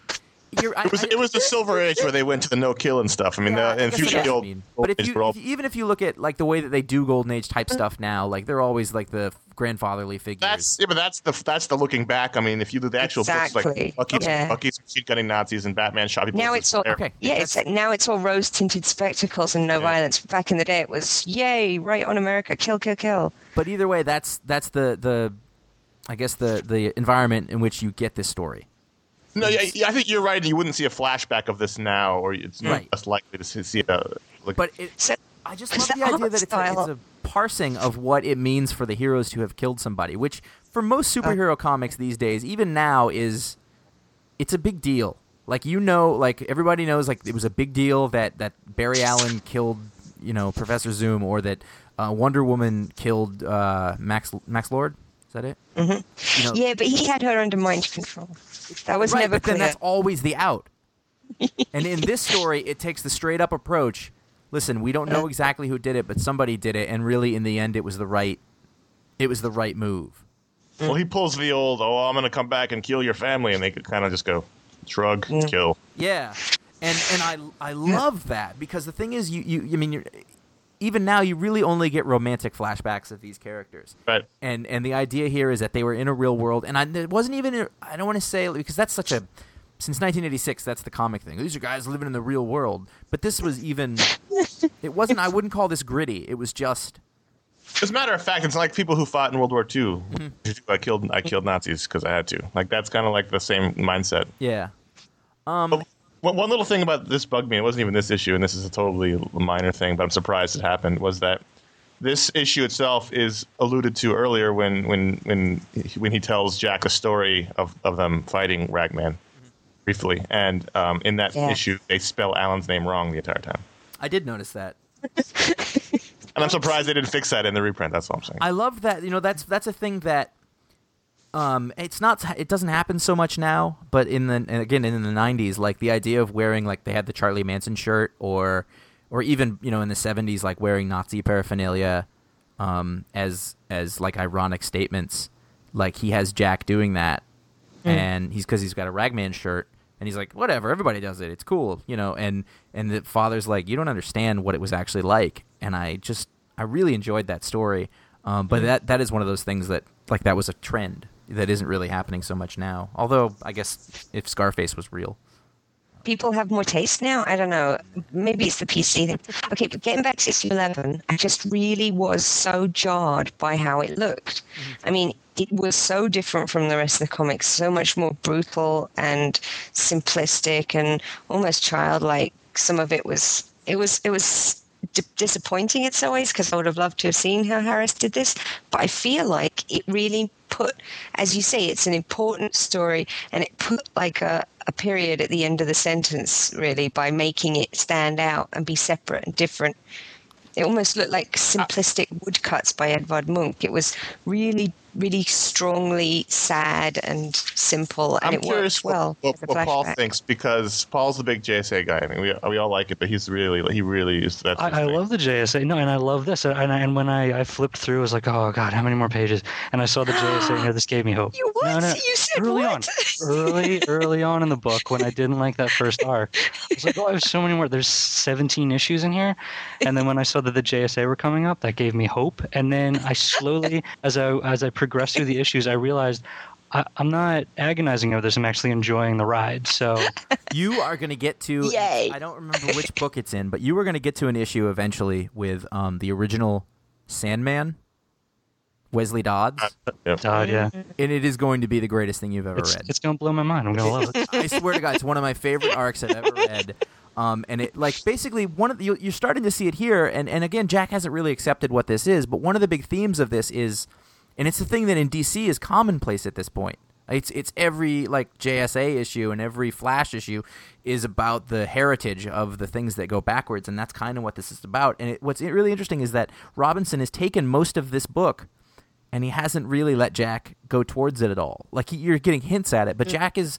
[SPEAKER 1] It was the Silver Age where they went to the no-kill and stuff. I mean, in future the old
[SPEAKER 6] but even if you look at, like, the way that they do Golden Age type stuff now, like, they're always like the grandfatherly figures.
[SPEAKER 1] But that's the looking back. I mean, if you do the actual books, like Bucky's machine gunning Nazis and Batman shot people.
[SPEAKER 5] Now it's all now it's all rose-tinted spectacles and no violence. Back in the day, it was yay, right on America, kill, kill, kill.
[SPEAKER 6] But either way, that's the I guess the environment in which you get this story.
[SPEAKER 1] No, I think you're right. You wouldn't see a flashback of this now, or it's less likely to see it.
[SPEAKER 6] But I just love the idea that it's a parsing of what it means for the heroes to have killed somebody, which for most superhero comics these days, even now, it's a big deal. Like, like everybody knows, like, it was a big deal that Barry Allen killed, Professor Zoom, or that Wonder Woman killed Max Lord. Is that it?
[SPEAKER 5] Mm-hmm. Yeah, but he had her under mind control. That was never
[SPEAKER 6] clear. Then that's always the out. And in this story, it takes the straight up approach. Listen, we don't know exactly who did it, but somebody did it, and really, in the end, it was the right move.
[SPEAKER 1] Well, he pulls the old, I'm going to come back and kill your family, and they could kind of just go, shrug, kill.
[SPEAKER 6] Yeah, and I love that, because the thing is, even now you really only get romantic flashbacks of these characters.
[SPEAKER 7] Right.
[SPEAKER 6] And the idea here is that they were in a real world, and it wasn't even. I don't want to say, because that's such a. Since 1986, that's the comic thing. These are guys living in the real world. But this was even. It wasn't. I wouldn't call this gritty. It was just.
[SPEAKER 7] As a matter of fact, it's like people who fought in World War II. I killed Nazis because I had to. Like, that's kind of like the same mindset.
[SPEAKER 6] Yeah.
[SPEAKER 7] One little thing about this bugged me. It wasn't even this issue, and this is a totally minor thing, but I'm surprised it happened. Was that this issue itself is alluded to earlier when he tells Jack a story of them fighting Ragman briefly, and in that issue they spell Alan's name wrong the entire time.
[SPEAKER 6] I did notice that.
[SPEAKER 7] And I'm surprised they didn't fix that in the reprint. That's all I'm saying.
[SPEAKER 6] I love that. That's a thing that it's not. It doesn't happen so much now, but in the 90s, like the idea of wearing, like, they had the Charlie Manson shirt, or even in the 70s, like wearing Nazi paraphernalia as like ironic statements. Like, he has Jack doing that, and he's got a Ragman shirt. And he's like, whatever, everybody does it. It's cool, And the father's like, you don't understand what it was actually like. And I really enjoyed that story. But that is one of those things that, like, that was a trend that isn't really happening so much now. Although, I guess if Scarface was real.
[SPEAKER 5] People have more taste now. I don't know. Maybe it's the PC thing. Okay, but getting back to issue 11, I just really was so jarred by how it looked. I mean, it was so different from the rest of the comics, so much more brutal and simplistic and almost childlike. Some of it was disappointing in some ways, because I would have loved to have seen how Harris did this. But I feel like it really put, as you say, it's an important story, and it put like a period at the end of the sentence, really, by making it stand out and be separate and different. It almost looked like simplistic woodcuts by Edvard Munch. It was really, really strongly sad and simple, and
[SPEAKER 7] I'm
[SPEAKER 5] it
[SPEAKER 7] curious
[SPEAKER 5] worked well.
[SPEAKER 7] what
[SPEAKER 5] as a
[SPEAKER 7] Paul
[SPEAKER 5] flashback.
[SPEAKER 7] thinks, because Paul's a big JSA guy. I mean, we all like it, but he really is. That's his
[SPEAKER 4] I
[SPEAKER 7] thing.
[SPEAKER 4] love the JSA. No, and I love this. And when I flipped through, I was like, oh god, how many more pages? And I saw the JSA here. This gave me hope.
[SPEAKER 5] You what?
[SPEAKER 4] No,
[SPEAKER 5] You said
[SPEAKER 4] early
[SPEAKER 5] what?
[SPEAKER 4] early on in the book, when I didn't like that first arc, I was like, oh, there's so many more. There's 17 issues in here. And then when I saw that the JSA were coming up, that gave me hope. And then I slowly, as I progressed through the issues, I realized I'm not agonizing over this. I'm actually enjoying the ride. So
[SPEAKER 6] You are going to get to.
[SPEAKER 5] Yay.
[SPEAKER 6] I don't remember which book it's in, but you were going to get to an issue eventually with the original Sandman, Wesley Dodds,
[SPEAKER 4] yeah,
[SPEAKER 6] and it is going to be the greatest thing you've ever read.
[SPEAKER 4] it's gonna blow my mind. I'm gonna love it.
[SPEAKER 6] I swear to God, it's one of my favorite arcs I've ever read. And it, like, basically you're starting to see it here, and again, Jack hasn't really accepted what this is, but one of the big themes of this is, and it's the thing that in DC is commonplace at this point. It's every, like, JSA issue and every Flash issue is about the heritage of the things that go backwards, and that's kind of what this is about. And what's really interesting is that Robinson has taken most of this book, and he hasn't really let Jack go towards it at all. Like, you're getting hints at it, but Jack is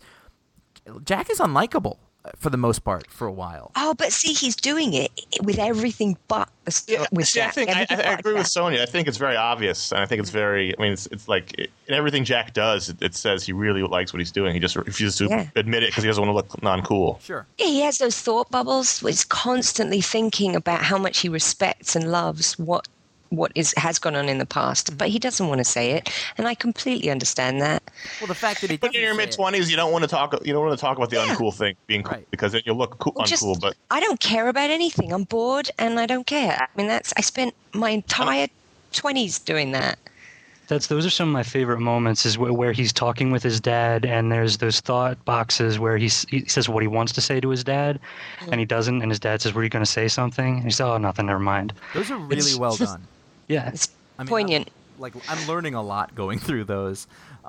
[SPEAKER 6] unlikable for the most part for a while.
[SPEAKER 5] Oh, but see, he's doing it with everything but with
[SPEAKER 7] See,
[SPEAKER 5] Jack.
[SPEAKER 7] I
[SPEAKER 5] Everything but
[SPEAKER 7] agree with
[SPEAKER 5] Jack.
[SPEAKER 7] Sonia. I think it's very obvious, and I think it's very. I mean, it's like in everything Jack does, it says he really likes what he's doing. He just refuses to admit it because he doesn't want to look non-cool.
[SPEAKER 6] Sure.
[SPEAKER 5] Yeah, he has those thought bubbles where he's constantly thinking about how much he respects and loves what has gone on in the past, but he doesn't want to say it, and I completely understand that.
[SPEAKER 6] Well, the fact that he
[SPEAKER 7] But
[SPEAKER 6] doesn't
[SPEAKER 7] in your
[SPEAKER 6] say it-
[SPEAKER 7] mid-20s, you don't want to talk. You don't want to talk about the
[SPEAKER 5] Yeah.
[SPEAKER 7] uncool thing being cool,
[SPEAKER 6] Right.
[SPEAKER 7] because then you'll look uncool. But
[SPEAKER 5] I don't care about anything. I'm bored, and I don't care. I mean, I spent my entire 20s doing that.
[SPEAKER 4] Those are some of my favorite moments, is where he's talking with his dad, and there's those thought boxes where he says what he wants to say to his dad, and he doesn't, and his dad says, were you going to say something? And he says, oh, nothing, never mind.
[SPEAKER 6] Those are really
[SPEAKER 4] It's
[SPEAKER 6] well
[SPEAKER 4] just-
[SPEAKER 6] done.
[SPEAKER 4] Yeah.
[SPEAKER 5] It's
[SPEAKER 6] I mean,
[SPEAKER 5] poignant.
[SPEAKER 6] I'm learning a lot going through those,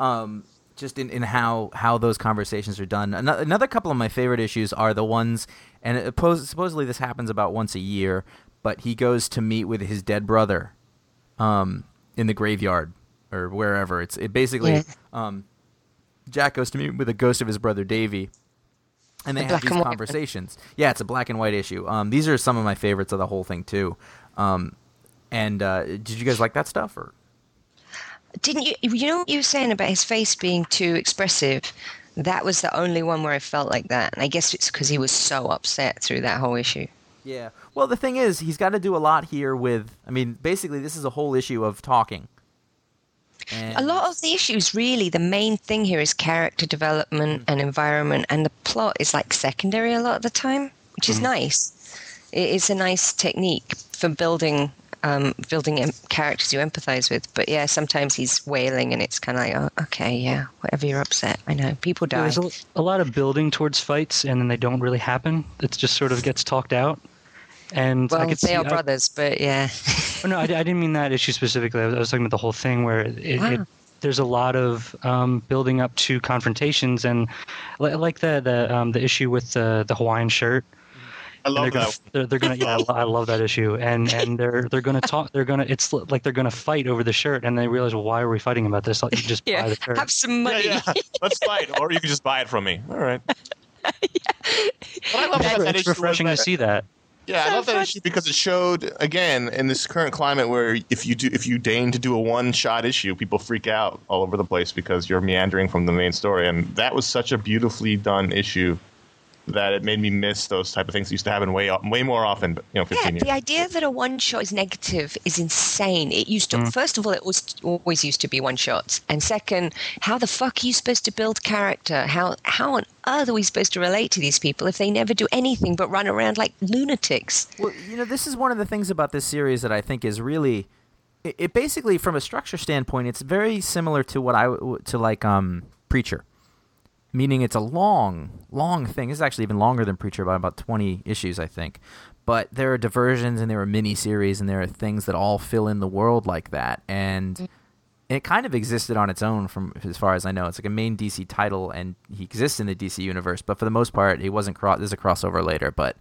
[SPEAKER 6] just in how those conversations are done. Another couple of my favorite issues are the ones, and supposedly this happens about once a year, but he goes to meet with his dead brother, in the graveyard or wherever. It basically, Jack goes to meet with the ghost of his brother Davy, and they have
[SPEAKER 5] black
[SPEAKER 6] these
[SPEAKER 5] and white.
[SPEAKER 6] conversations. Yeah, it's a black and white issue. These are some of my favorites of the whole thing too. And did you guys like that stuff? Or
[SPEAKER 5] Didn't you? You know what you were saying about his face being too expressive? That was the only one where I felt like that, and I guess it's because he was so upset through that whole issue.
[SPEAKER 6] Yeah. Well, the thing is, he's got to do a lot here with. I mean, basically, this is a whole issue of talking. And
[SPEAKER 5] A lot of the issues, really, the main thing here is character development and environment, and the plot is like secondary a lot of the time, which is nice. It's a nice technique for building characters you empathize with. But yeah, sometimes he's wailing, and it's kind of like, oh, okay, yeah, whatever, you're upset. I know people die.
[SPEAKER 4] There's a lot of building towards fights, and then they don't really happen. It just sort of gets talked out. And I
[SPEAKER 5] Well,
[SPEAKER 4] could
[SPEAKER 5] they
[SPEAKER 4] see,
[SPEAKER 5] are brothers, but yeah.
[SPEAKER 4] Oh, no, I didn't mean that issue specifically. I was talking about the whole thing where there's a lot of building up to confrontations, and like the issue with the Hawaiian shirt.
[SPEAKER 7] I love that.
[SPEAKER 4] They're gonna. Yeah, I love that issue, and they're gonna talk. It's like they're gonna fight over the shirt, and they realize, well, why are we fighting about this? Like, you just buy the shirt.
[SPEAKER 5] Have some money.
[SPEAKER 7] Yeah, let's fight, or you can just buy it from me. All right. But I love that
[SPEAKER 4] It's
[SPEAKER 7] issue
[SPEAKER 4] refreshing to
[SPEAKER 7] was that-
[SPEAKER 4] see that.
[SPEAKER 7] Yeah, I love that issue because it showed again in this current climate where if you deign to do a one-shot issue, people freak out all over the place because you're meandering from the main story, and that was such a beautifully done issue that it made me miss those type of things that used to happen way more often. 15
[SPEAKER 5] Yeah,
[SPEAKER 7] years.
[SPEAKER 5] the idea that a one shot is negative is insane. It used to, first of all, it was always used to be one shots, and second, how the fuck are you supposed to build character? How on earth are we supposed to relate to these people if they never do anything but run around like lunatics?
[SPEAKER 6] Well, this is one of the things about this series that I think is really, it basically, from a structure standpoint, it's very similar to Preacher. Meaning it's a long thing. It's actually even longer than Preacher by about 20 issues, I think. But there are diversions and there are mini-series and there are things that all fill in the world like that. And it kind of existed on its own from as far as I know. It's like a main DC title and he exists in the DC universe. But for the most part, he wasn't there's a crossover later. But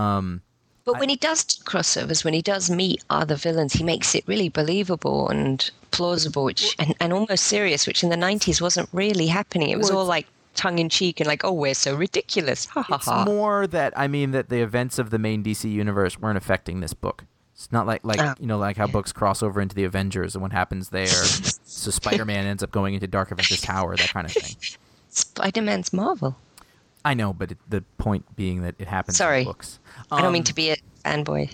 [SPEAKER 5] when he does crossovers, when he does meet other villains, he makes it really believable and plausible, and almost serious, which in the 90s wasn't really happening. It was all like tongue-in-cheek and like, oh, we're so ridiculous. Ha ha
[SPEAKER 6] it's
[SPEAKER 5] ha.
[SPEAKER 6] more that, that the events of the main DC universe weren't affecting this book. It's not like how books cross over into the Avengers and what happens there. So Spider-Man ends up going into Dark Avengers Tower, that kind of thing.
[SPEAKER 5] Spider-Man's Marvel.
[SPEAKER 6] I know, but the point being that it happens
[SPEAKER 5] Sorry.
[SPEAKER 6] in books.
[SPEAKER 5] I don't mean to be a fanboy.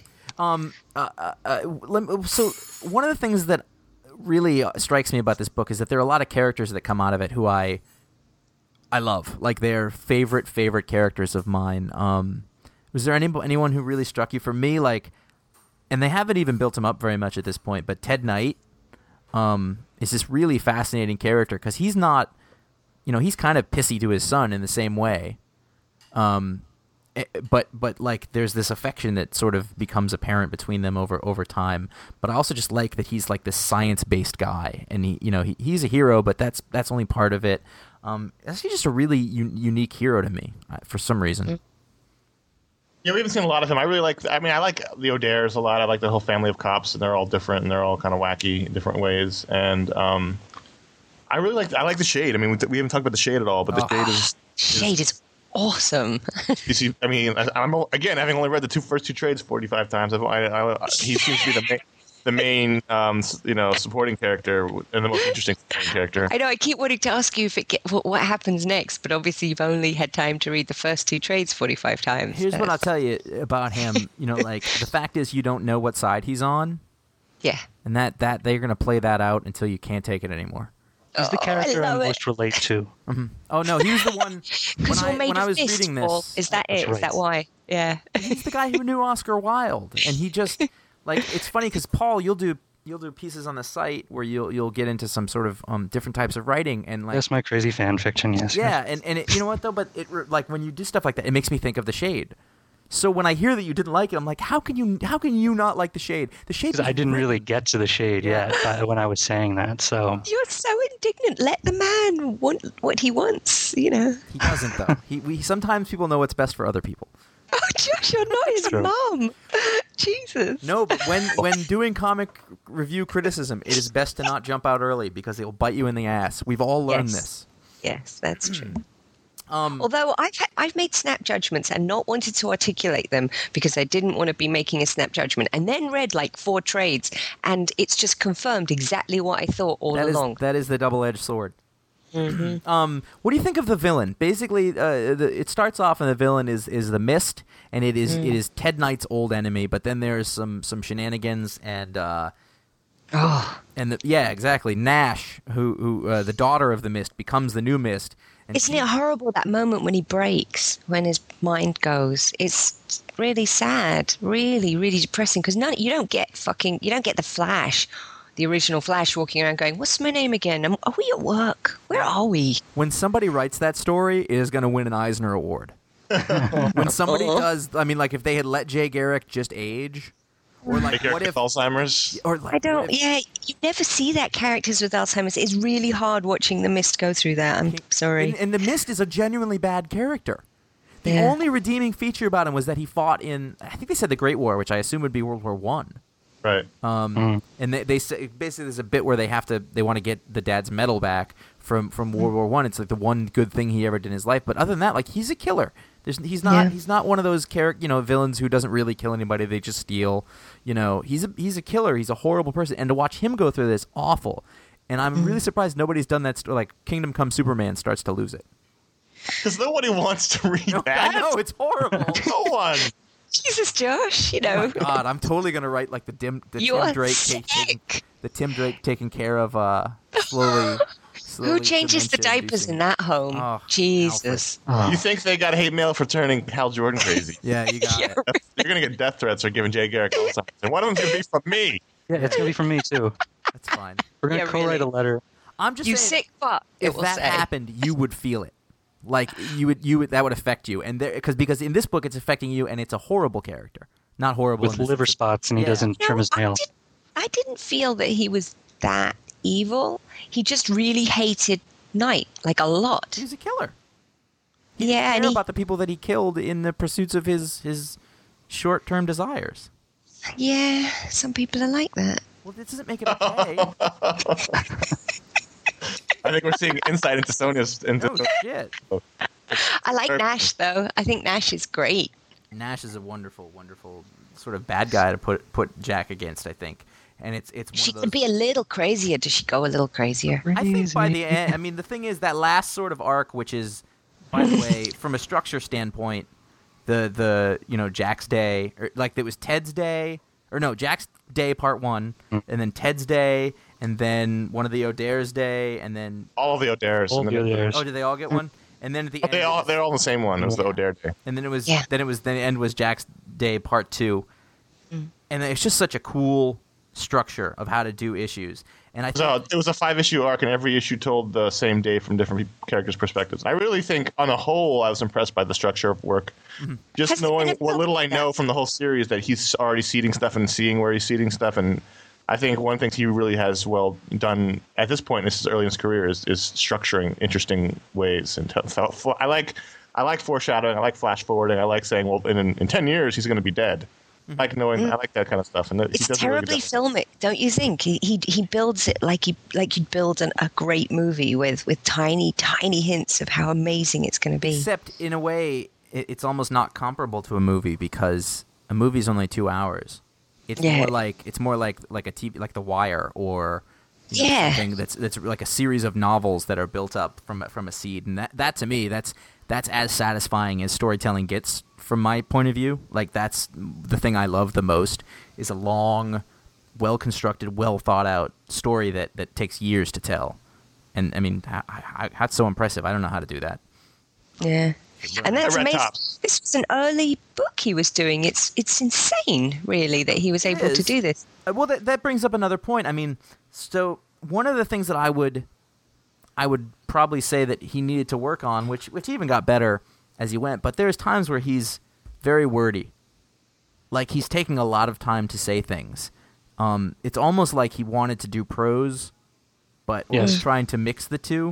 [SPEAKER 6] So one of the things that really strikes me about this book is that there are a lot of characters that come out of it who I love. Like, they're favorite characters of mine. Was there anyone who really struck you? For me, like, and they haven't even built him up very much at this point, but Ted Knight is this really fascinating character because he's not, he's kind of pissy to his son in the same way. But like there's this affection that sort of becomes apparent between them over time. But I also just like that he's like this science-based guy, and he's a hero, but that's only part of it. He's just a really unique hero to me for some reason.
[SPEAKER 7] Yeah, we haven't seen a lot of him. I like the O'Dares a lot. I like the whole family of cops, and they're all different, and they're all kind of wacky in different ways. And I like the Shade. I mean, we haven't talked about the Shade at all, but the
[SPEAKER 5] Shade is awesome.
[SPEAKER 7] You see, I mean, I'm again having only read the first two trades 45 times. He seems to be the main, supporting character and the most interesting supporting character.
[SPEAKER 5] I know. I keep wanting to ask you what happens next, but obviously you've only had time to read the first two trades 45 times.
[SPEAKER 6] Here's what I'll tell you about him. Like the fact is, you don't know what side he's on.
[SPEAKER 5] Yeah.
[SPEAKER 6] And that they're going to play that out until you can't take it anymore.
[SPEAKER 4] He's the character I most relate to.
[SPEAKER 6] Mm-hmm. Oh no, he was the one when I was reading this.
[SPEAKER 5] Is that it? Right. Is that why? Yeah.
[SPEAKER 6] He's the guy who knew Oscar Wilde, and he just like it's funny because Paul, you'll do pieces on the site where you'll get into some sort of different types of writing and like
[SPEAKER 4] that's my crazy fan fiction. Yes.
[SPEAKER 6] Yeah, and it, you know what though, but it like when you do stuff like that, it makes me think of The Shade. So when I hear that you didn't like it, I'm like, how can you not like The Shade? The Shade.
[SPEAKER 4] I didn't really get to The Shade yet when I was saying that. So
[SPEAKER 5] you're so indignant. Let the man want what he wants. He
[SPEAKER 6] doesn't though. He sometimes people know what's best for other people.
[SPEAKER 5] Oh, Josh, you're not his mom. Jesus.
[SPEAKER 6] No, but when doing comic review criticism, it is best to not jump out early because it will bite you in the ass. We've all learned this.
[SPEAKER 5] Yes, that's true. Although I've made snap judgments and not wanted to articulate them because I didn't want to be making a snap judgment, and then read like 4 trades, and it's just confirmed exactly what I thought all along.
[SPEAKER 6] That is the double-edged sword. What do you think of the villain? Basically, it starts off and the villain is the Mist, and it is Ted Knight's old enemy. But then there's some shenanigans and exactly. Nash, who the daughter of the Mist, becomes the new Mist. And
[SPEAKER 5] Isn't it horrible, that moment when he breaks, when his mind goes? It's really sad, really, really depressing, because you don't get the Flash, the original Flash, walking around going, "What's my name again? Are we at work? Where are we?"
[SPEAKER 6] When somebody writes that story, it is going to win an Eisner Award. When somebody does, I mean, like if they had let Jay Garrick just age, or like
[SPEAKER 7] Jay
[SPEAKER 6] what
[SPEAKER 7] Garrick
[SPEAKER 6] if
[SPEAKER 7] with Alzheimer's?
[SPEAKER 6] Or like,
[SPEAKER 5] I don't. Yeah, you never see that characters with Alzheimer's. It's really hard watching the Mist go through that. I'm sorry.
[SPEAKER 6] And the Mist is a genuinely bad character. The
[SPEAKER 5] Yeah.
[SPEAKER 6] only redeeming feature about him was that he fought in, I think they said the Great War, which I assume would be World War One.
[SPEAKER 7] Right.
[SPEAKER 6] And they say basically there's a bit where they want to get the dad's medal back from World War One. It's like the one good thing he ever did in his life. But other than that, like he's a killer. He's not one of those villains who doesn't really kill anybody. They just steal. He's a killer. He's a horrible person. And to watch him go through this, awful. And I'm really surprised nobody's done that. Like Kingdom Come Superman starts to lose it.
[SPEAKER 7] Because nobody wants to read that.
[SPEAKER 6] I know, it's horrible.
[SPEAKER 7] No one.
[SPEAKER 5] Jesus, Josh,
[SPEAKER 6] Oh my God, I'm totally gonna write like the Tim Drake taking care of slowly.
[SPEAKER 5] Who changes the
[SPEAKER 6] dementia
[SPEAKER 5] diapers
[SPEAKER 6] inducing-
[SPEAKER 5] in that home?
[SPEAKER 6] Oh,
[SPEAKER 5] Jesus.
[SPEAKER 7] You think they got hate mail for turning Hal Jordan crazy?
[SPEAKER 6] Yeah, you got
[SPEAKER 5] Yeah,
[SPEAKER 6] it.
[SPEAKER 7] You're gonna get death threats for giving Jay Garrick Alzheimer's. And one of them's gonna be from me.
[SPEAKER 4] Yeah, it's gonna be from me too.
[SPEAKER 6] That's fine.
[SPEAKER 4] We're gonna
[SPEAKER 5] Yeah,
[SPEAKER 4] co-write
[SPEAKER 5] really.
[SPEAKER 4] a letter.
[SPEAKER 6] I'm just
[SPEAKER 5] You
[SPEAKER 6] saying,
[SPEAKER 5] sick fuck. It
[SPEAKER 6] if
[SPEAKER 5] will
[SPEAKER 6] that
[SPEAKER 5] say.
[SPEAKER 6] happened, you would feel it. Like you would that would affect you, and because in this book it's affecting you, and it's a horrible character, not horrible
[SPEAKER 4] With
[SPEAKER 6] in the
[SPEAKER 4] liver
[SPEAKER 6] sense of-
[SPEAKER 4] spots, and he
[SPEAKER 6] Yeah.
[SPEAKER 4] doesn't trim his nails.
[SPEAKER 5] I didn't feel that he was that evil. He just really hated Knight, like a lot.
[SPEAKER 6] He's a killer.
[SPEAKER 5] Yeah, and
[SPEAKER 6] Care
[SPEAKER 5] he,
[SPEAKER 6] about the people that he killed in the pursuits of his short-term desires.
[SPEAKER 5] yeah, some people are like that.
[SPEAKER 6] Well, this doesn't make it okay.
[SPEAKER 7] I think we're seeing insight into Sonya's.
[SPEAKER 6] No shit.
[SPEAKER 5] I like
[SPEAKER 7] Sure.
[SPEAKER 5] Nash though. I think Nash is great.
[SPEAKER 6] Nash is a wonderful, wonderful sort of bad guy to put Jack against, I think. And it's one
[SPEAKER 5] She
[SPEAKER 6] of those.
[SPEAKER 5] can be a little crazier. Does she go a little crazier?
[SPEAKER 6] I think by the end, I mean, the thing is that last sort of arc, which is, by the way, from a structure standpoint, the Jack's Day, or like it was Ted's Day, or no, Jack's Day Part 1, and then Ted's Day, and then one of the O'Dare's Day, and then
[SPEAKER 7] All of the O'Dares.
[SPEAKER 4] All
[SPEAKER 7] and
[SPEAKER 4] the
[SPEAKER 7] then-
[SPEAKER 4] others.
[SPEAKER 6] oh, did they all get one? And then at the
[SPEAKER 7] But
[SPEAKER 6] end,
[SPEAKER 7] they're all the same one. It was the O'Dare Day.
[SPEAKER 6] and then it was
[SPEAKER 5] Yeah.
[SPEAKER 6] the end was Jack's Day Part 2, and it's just such a cool structure of how to do issues. And I think
[SPEAKER 7] So it was a 5-issue arc, and every issue told the same day from different characters' perspectives. I really think, on the whole, I was impressed by the structure of work. Just
[SPEAKER 5] Has there
[SPEAKER 7] knowing
[SPEAKER 5] been a
[SPEAKER 7] what little I
[SPEAKER 5] film
[SPEAKER 7] know
[SPEAKER 5] like
[SPEAKER 7] from the whole series, that he's already seeding stuff and seeing where he's seeding stuff. And I think one thing he really has well done at this point, this is early in his career, is structuring interesting ways. And I like foreshadowing. I like flash forwarding. I like saying, well, in 10 years, he's going to be dead. I like knowing. I like that kind of stuff. And he
[SPEAKER 5] It's
[SPEAKER 7] does a really good
[SPEAKER 5] terribly
[SPEAKER 7] job.
[SPEAKER 5] filmic, don't you think? He builds it like you'd build a great movie with tiny hints of how amazing it's going to be.
[SPEAKER 6] except in a way, it's almost not comparable to a movie because a movie's only 2 hours. It's
[SPEAKER 5] Yeah.
[SPEAKER 6] more like a TV, like The Wire, or
[SPEAKER 5] Yeah.
[SPEAKER 6] something that's like a series of novels that are built up from a seed, and that to me that's as satisfying as storytelling gets from my point of view. Like that's the thing I love the most is a long, well constructed, well thought out story that takes years to tell. And I mean, that's so impressive. I don't know how to do that.
[SPEAKER 5] Yeah. And that's
[SPEAKER 7] Red
[SPEAKER 5] amazing.
[SPEAKER 7] Top.
[SPEAKER 5] This was an early book he was doing. It's insane, really, that he was able to
[SPEAKER 6] is.
[SPEAKER 5] do this.
[SPEAKER 6] Well, that brings up another point. I mean, so one of the things that I would probably say that he needed to work on, which even got better as he went, but there's times where he's very wordy. Like he's taking a lot of time to say things. It's almost like he wanted to do prose, but
[SPEAKER 4] Yes.
[SPEAKER 6] was trying to mix the two.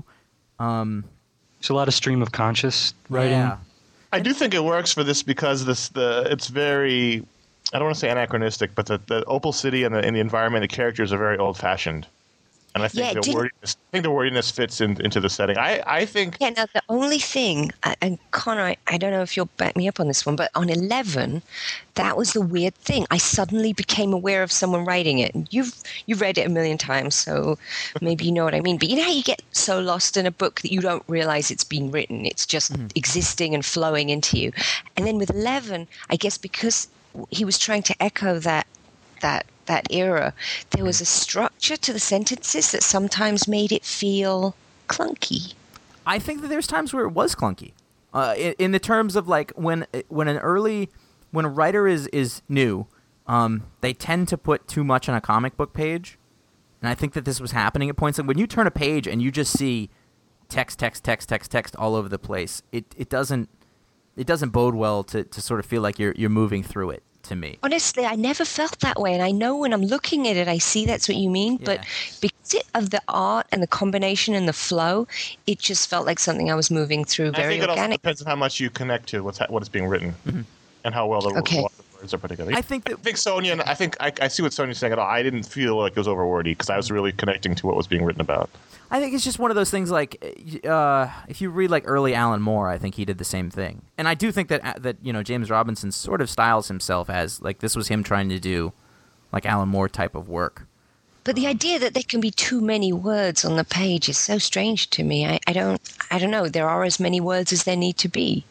[SPEAKER 4] There's a lot of stream of conscious writing.
[SPEAKER 6] Yeah.
[SPEAKER 7] I do think it works for this because it's very, I don't want to say anachronistic, but the Opal City and the environment, the characters are very old fashioned. And I think the wordiness fits into the setting. I think
[SPEAKER 5] Yeah, now the only thing, and Connor, I don't know if you'll back me up on this one, but on 11, that was the weird thing. I suddenly became aware of someone writing it. And you've read it a million times, so maybe you know what I mean. But you know how you get so lost in a book that you don't realize it's being written. It's just existing and flowing into you. And then with 11, I guess because he was trying to echo that era, there was a structure to the sentences that sometimes made it feel clunky.
[SPEAKER 6] I think that there's times where it was clunky, in the terms of like when a writer is new, they tend to put too much on a comic book page, and I think that this was happening at points. Like when you turn a page and you just see text all over the place, it doesn't bode well to sort of feel like you're moving through it. To me,
[SPEAKER 5] honestly, I never felt that way, and I know when I'm looking at it, I see that's what you mean.
[SPEAKER 6] Yeah.
[SPEAKER 5] But because of the art and the combination and the flow, it just felt like something I was moving through very
[SPEAKER 7] I think it also
[SPEAKER 5] organic.
[SPEAKER 7] depends on how much you connect to what is being written, and how well the words are put together.
[SPEAKER 6] I think
[SPEAKER 7] Sonia, and I think I see what Sonia's saying at all. I didn't feel like it was overwordy because I was really connecting to what was being written about.
[SPEAKER 6] I think it's just one of those things. Like, if you read like early Alan Moore, I think he did the same thing. And I do think that James Robinson sort of styles himself as like this was him trying to do like Alan Moore type of work.
[SPEAKER 5] But the idea that there can be too many words on the page is so strange to me. I don't know. There are as many words as there need to be.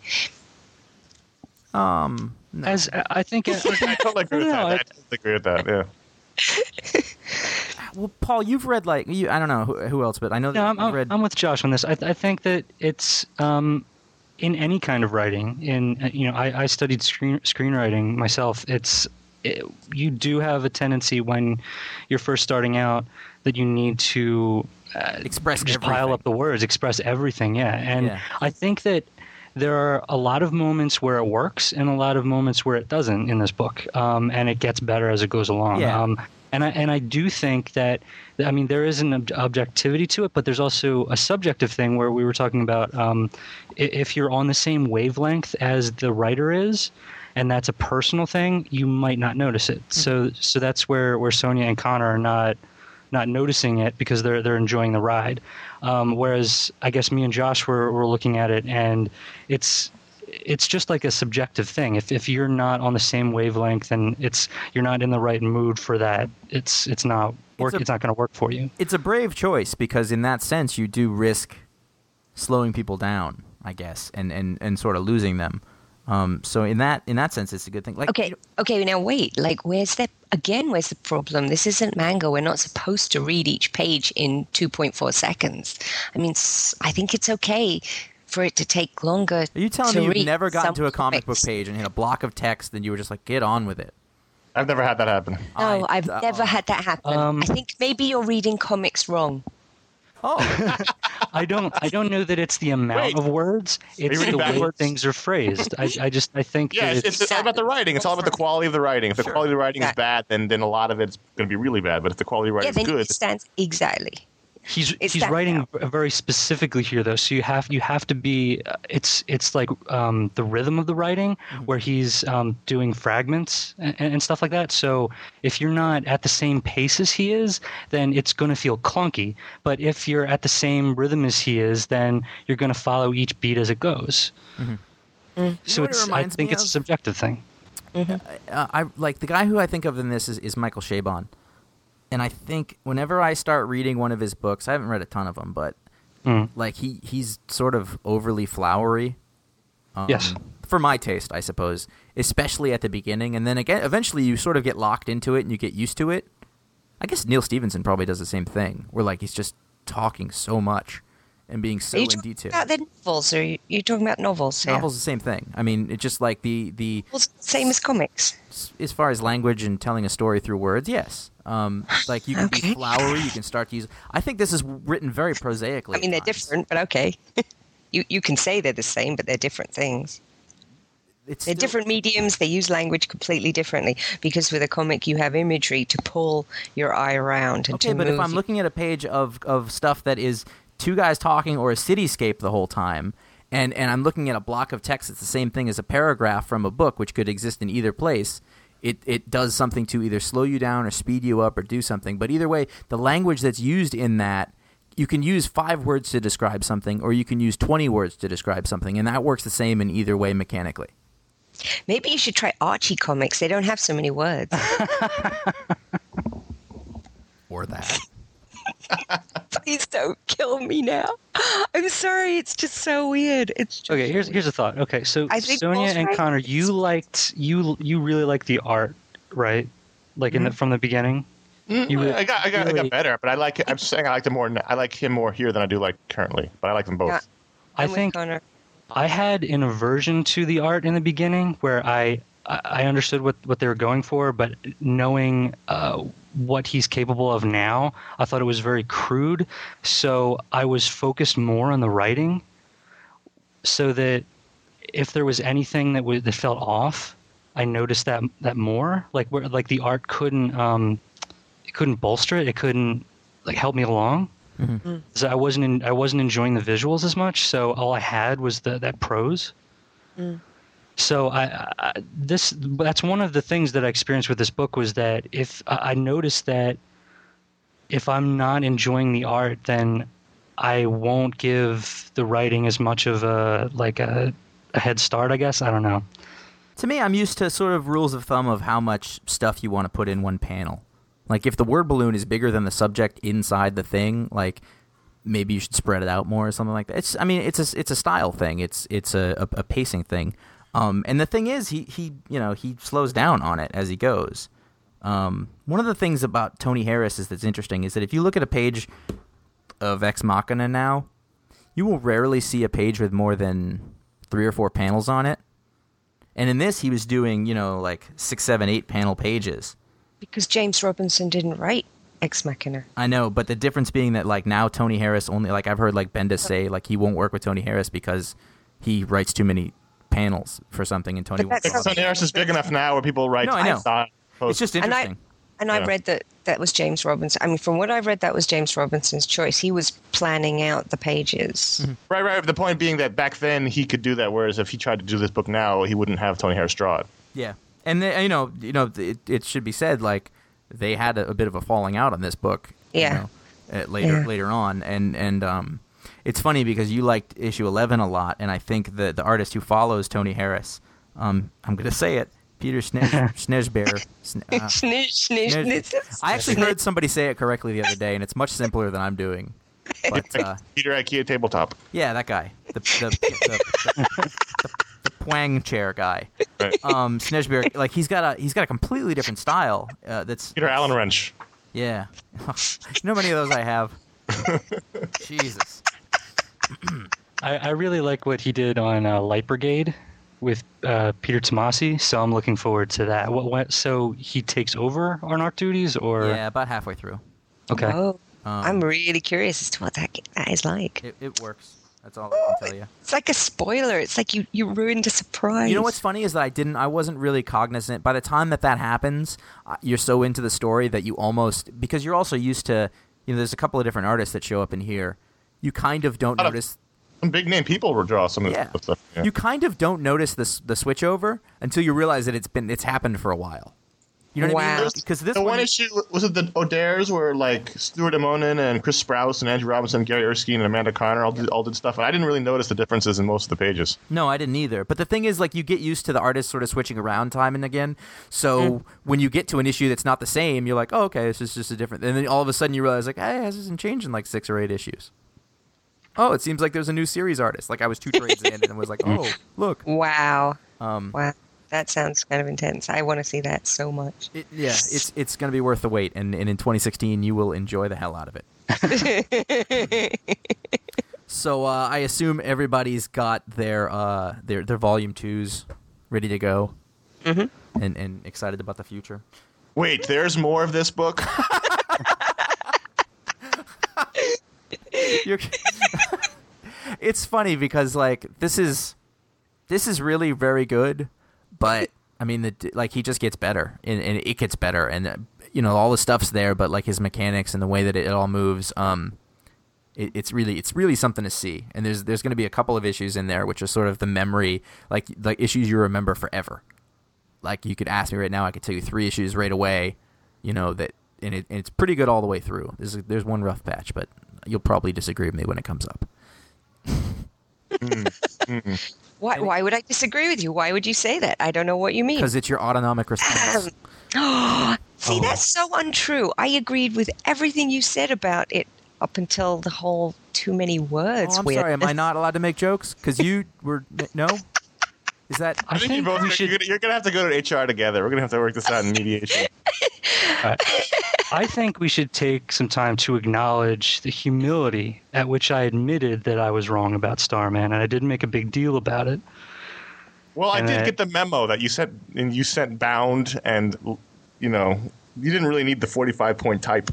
[SPEAKER 6] No.
[SPEAKER 4] As I think,
[SPEAKER 7] I totally agree with that. I totally agree with that. Yeah.
[SPEAKER 6] Well, Paul, you've read like I don't know who else, but I know that you've read.
[SPEAKER 4] I'm with Josh on this. I think that it's in any kind of writing. I studied screenwriting myself. You do have a tendency when you're first starting out that you need to
[SPEAKER 6] express
[SPEAKER 4] just
[SPEAKER 6] everything.
[SPEAKER 4] pile up the words, express everything. Yeah, and
[SPEAKER 6] Yeah.
[SPEAKER 4] I think that there are a lot of moments where it works and a lot of moments where it doesn't in this book, and it gets better as it goes along.
[SPEAKER 6] Yeah.
[SPEAKER 4] And I do think that, I mean, there is an objectivity to it, but there's also a subjective thing where we were talking about if you're on the same wavelength as the writer is, and that's a personal thing, you might not notice it. So that's where Sonia and Connor are not noticing it because they're enjoying the ride. Whereas I guess me and Josh were looking at it, and it's just like a subjective thing. If you're not on the same wavelength and you're not in the right mood for that, it's not work. It's not going to work for you.
[SPEAKER 6] It's a brave choice because in that sense you do risk slowing people down, I guess, and sort of losing them. So in that sense, it's a good thing. Like,
[SPEAKER 5] Okay. Now wait. Like, where's the problem? This isn't manga. We're not supposed to read each page in 2.4 seconds. I mean, I think it's okay for it to take longer.
[SPEAKER 6] Are you telling
[SPEAKER 5] to
[SPEAKER 6] me you've
[SPEAKER 5] read
[SPEAKER 6] never gotten
[SPEAKER 5] some
[SPEAKER 6] to a comic book
[SPEAKER 5] comics.
[SPEAKER 6] page and hit a block of text and you were just like, get on with it?
[SPEAKER 7] I've never had that happen.
[SPEAKER 5] No, I've never had that happen. I think maybe you're reading comics wrong.
[SPEAKER 6] Oh,
[SPEAKER 4] I don't know that it's the amount of words. It's
[SPEAKER 7] reading
[SPEAKER 4] the way
[SPEAKER 7] backwards?
[SPEAKER 4] things are phrased. I think
[SPEAKER 7] Yeah,
[SPEAKER 4] that
[SPEAKER 7] it's all about the writing. It's all about the quality of the writing. If the quality of the writing is bad, then a lot of it's going to be really bad. But if the quality of the
[SPEAKER 5] Yeah,
[SPEAKER 7] writing
[SPEAKER 5] then
[SPEAKER 7] is
[SPEAKER 5] it
[SPEAKER 7] good,
[SPEAKER 5] stands exactly.
[SPEAKER 4] he's
[SPEAKER 5] that
[SPEAKER 4] writing very specifically here though, so you have to be it's like the rhythm of the writing where he's doing fragments and stuff like that. So if you're not at the same pace as he is, then it's going to feel clunky. But if you're at the same rhythm as he is, then you're going to follow each beat as it goes. So
[SPEAKER 6] what it reminds me
[SPEAKER 4] it's a
[SPEAKER 6] of?
[SPEAKER 4] subjective thing.
[SPEAKER 6] I like the guy who I think of in this is Michael Chabon. And I think whenever I start reading one of his books, I haven't read a ton of them, but like he's sort of overly flowery.
[SPEAKER 4] Yes.
[SPEAKER 6] For my taste, I suppose, especially at the beginning. And then again, eventually you sort of get locked into it and you get used to it. I guess Neil Stephenson probably does the same thing, where like he's just talking so much and being so
[SPEAKER 5] Are you
[SPEAKER 6] in
[SPEAKER 5] talking
[SPEAKER 6] detail.
[SPEAKER 5] about the novels, or are you talking about novels? Yeah.
[SPEAKER 6] Novels the same thing. I mean, it's just like the
[SPEAKER 5] Well, same as comics.
[SPEAKER 6] as far as language and telling a story through words, yes. Like you can be
[SPEAKER 5] Okay.
[SPEAKER 6] flowery, you can start to use. I think this is written very prosaically.
[SPEAKER 5] I mean, they're
[SPEAKER 6] at times.
[SPEAKER 5] different, but okay. You can say they're the same, but they're different things.
[SPEAKER 6] It's
[SPEAKER 5] They're
[SPEAKER 6] still-
[SPEAKER 5] different mediums. They use language completely differently because with a comic you have imagery to pull your eye around and
[SPEAKER 6] Okay,
[SPEAKER 5] to
[SPEAKER 6] but
[SPEAKER 5] move.
[SPEAKER 6] if I'm looking at a page of stuff that is two guys talking or a cityscape the whole time, and I'm looking at a block of text that's the same thing as a paragraph from a book, which could exist in either place, it does something to either slow you down or speed you up or do something. But either way, the language that's used in that, you can use 5 words to describe something, or you can use 20 words to describe something, and that works the same in either way mechanically.
[SPEAKER 5] Maybe you should try Archie comics. They don't have so many words.
[SPEAKER 6] Or that.
[SPEAKER 5] Please don't kill me now. I'm sorry. It's just so weird. It's just
[SPEAKER 4] Okay, here's a thought. Okay, so
[SPEAKER 5] I think
[SPEAKER 4] Sonia
[SPEAKER 5] most
[SPEAKER 4] and
[SPEAKER 5] writers-
[SPEAKER 4] Connor, you really liked the art, right? Like from the beginning. You really-
[SPEAKER 7] I got
[SPEAKER 4] really-
[SPEAKER 7] better, but I like it. I'm just saying I like him more. I like him more here than I do like currently. But I like them both.
[SPEAKER 5] Yeah.
[SPEAKER 4] I
[SPEAKER 5] I'm with
[SPEAKER 4] think
[SPEAKER 5] Connor.
[SPEAKER 4] I had an aversion to the art in the beginning, where I understood what they were going for, but knowing what he's capable of now, I thought it was very crude. So I was focused more on the writing, so that if there was anything that felt off, I noticed that more. Like the art couldn't bolster it. It couldn't help me along.
[SPEAKER 6] Mm-hmm.
[SPEAKER 4] So I wasn't enjoying the visuals as much. So all I had was that prose. So that's one of the things that I experienced with this book, was that if I noticed that if I'm not enjoying the art, then I won't give the writing as much of a head start, I guess. I don't know.
[SPEAKER 6] To me, I'm used to sort of rules of thumb of how much stuff you want to put in one panel. Like, if the word balloon is bigger than the subject inside the thing, like, maybe you should spread it out more or something like that. It's a style thing. It's a pacing thing. And the thing is, he slows down on it as he goes. One of the things about Tony Harris that's interesting is that if you look at a page of Ex Machina now, you will rarely see a page with more than 3 or 4 panels on it. And in this, he was doing, 6, 7, 8 panel pages.
[SPEAKER 5] Because James Robinson didn't write Ex Machina.
[SPEAKER 6] I know, but the difference being that, now Tony Harris only, I've heard, Bendis say, he won't work with Tony Harris because he writes too many panels for something, and Tony
[SPEAKER 5] But
[SPEAKER 6] won't.
[SPEAKER 5] that's
[SPEAKER 7] Tony Harris is big enough now where people write.
[SPEAKER 6] No, I know.
[SPEAKER 7] style
[SPEAKER 6] It's just
[SPEAKER 5] And
[SPEAKER 6] interesting.
[SPEAKER 5] I
[SPEAKER 7] Yeah.
[SPEAKER 5] read that was James Robinson. I mean, from what I've read, that was James Robinson's choice. He was planning out the pages.
[SPEAKER 7] Right. The point being that back then he could do that, whereas if he tried to do this book now, he wouldn't have Tony Harris draw it.
[SPEAKER 6] Yeah, and it should be said, they had a bit of a falling out on this book.
[SPEAKER 5] Yeah.
[SPEAKER 6] Later on, and it's funny because you liked issue 11 a lot, and I think the artist who follows Tony Harris, I'm going to say it, Peter Snezbear.
[SPEAKER 5] Snish, snish, snish.
[SPEAKER 6] I actually heard somebody say it correctly the other day, and it's much simpler than I'm doing. But
[SPEAKER 7] Peter IKEA tabletop.
[SPEAKER 6] yeah, that guy, the Pwang chair guy,
[SPEAKER 7] Right.
[SPEAKER 6] Snezbear. He's got a completely different style. That's
[SPEAKER 7] Peter Allen Wrench.
[SPEAKER 6] Yeah. You know how many of those I have? Jesus.
[SPEAKER 4] I really like what he did on Light Brigade with Peter Tomasi, so I'm looking forward to that. So he takes over on art duties, or
[SPEAKER 6] Yeah, about halfway through.
[SPEAKER 4] okay?
[SPEAKER 5] Oh, I'm really curious as to what that is like.
[SPEAKER 6] It works. That's all I can tell you.
[SPEAKER 5] It's like a spoiler. It's like you ruined a surprise.
[SPEAKER 6] You know what's funny is that I wasn't really cognizant. By the time that happens, you're so into the story that you almost, because you're also used to, there's a couple of different artists that show up in here. You kind of don't notice.
[SPEAKER 7] Some big name people will draw some of
[SPEAKER 6] Yeah.
[SPEAKER 7] the stuff. Yeah.
[SPEAKER 6] You kind of don't notice the switch over until you realize that it's happened for a while. You know what I mean?
[SPEAKER 5] Wow.
[SPEAKER 6] Because this
[SPEAKER 7] The
[SPEAKER 6] one,
[SPEAKER 7] one issue was it the O'Dares where Stuart Immonen and Chris Sprouse and Andrew Robinson, Gary Erskine and Amanda Connor all did stuff. And I didn't really notice the differences in most of the pages.
[SPEAKER 6] No, I didn't either. But the thing is, you get used to the artists sort of switching around time and again. So when you get to an issue that's not the same, you're like, oh, okay, this is just a different. And then all of a sudden you realize, hey, this hasn't changed in 6 or 8 issues. Oh, it seems like there's a new series artist. I was 2 trades in and was like, oh, look.
[SPEAKER 5] Wow.
[SPEAKER 6] Um,
[SPEAKER 5] Wow. That sounds kind of intense. I want to see that so much.
[SPEAKER 6] it's going to be worth the wait. And in 2016, you will enjoy the hell out of it. So I assume everybody's got their volume 2s ready to go and excited about the future.
[SPEAKER 7] Wait, there's more of this book?
[SPEAKER 6] It's funny because this is really very good, but I mean he just gets better and it gets better, and all the stuff's there, but his mechanics and the way that it all moves, it's really something to see. And there's going to be a couple of issues in there which are sort of the memory, like issues you remember forever. like you could ask me right now, I could tell you 3 issues right away. And it's pretty good all the way through. There's one rough patch, but you'll probably disagree with me when it comes up.
[SPEAKER 5] Why would I disagree with you? Why would you say that? I don't know what you mean.
[SPEAKER 6] Because it's your autonomic response.
[SPEAKER 5] See, that's so untrue. I agreed with everything you said about it up until the whole too many words.
[SPEAKER 6] Oh, I'm sorry. Am I not allowed to make jokes? Because you were no. Is that?
[SPEAKER 7] I think you both. You're gonna have to go to HR together. We're gonna have to work this out in mediation.
[SPEAKER 4] I think we should take some time to acknowledge the humility at which I admitted that I was wrong about Starman, and I didn't make a big deal about it.
[SPEAKER 7] Well, I did get the memo that you sent bound, and you didn't really need the 45-point type.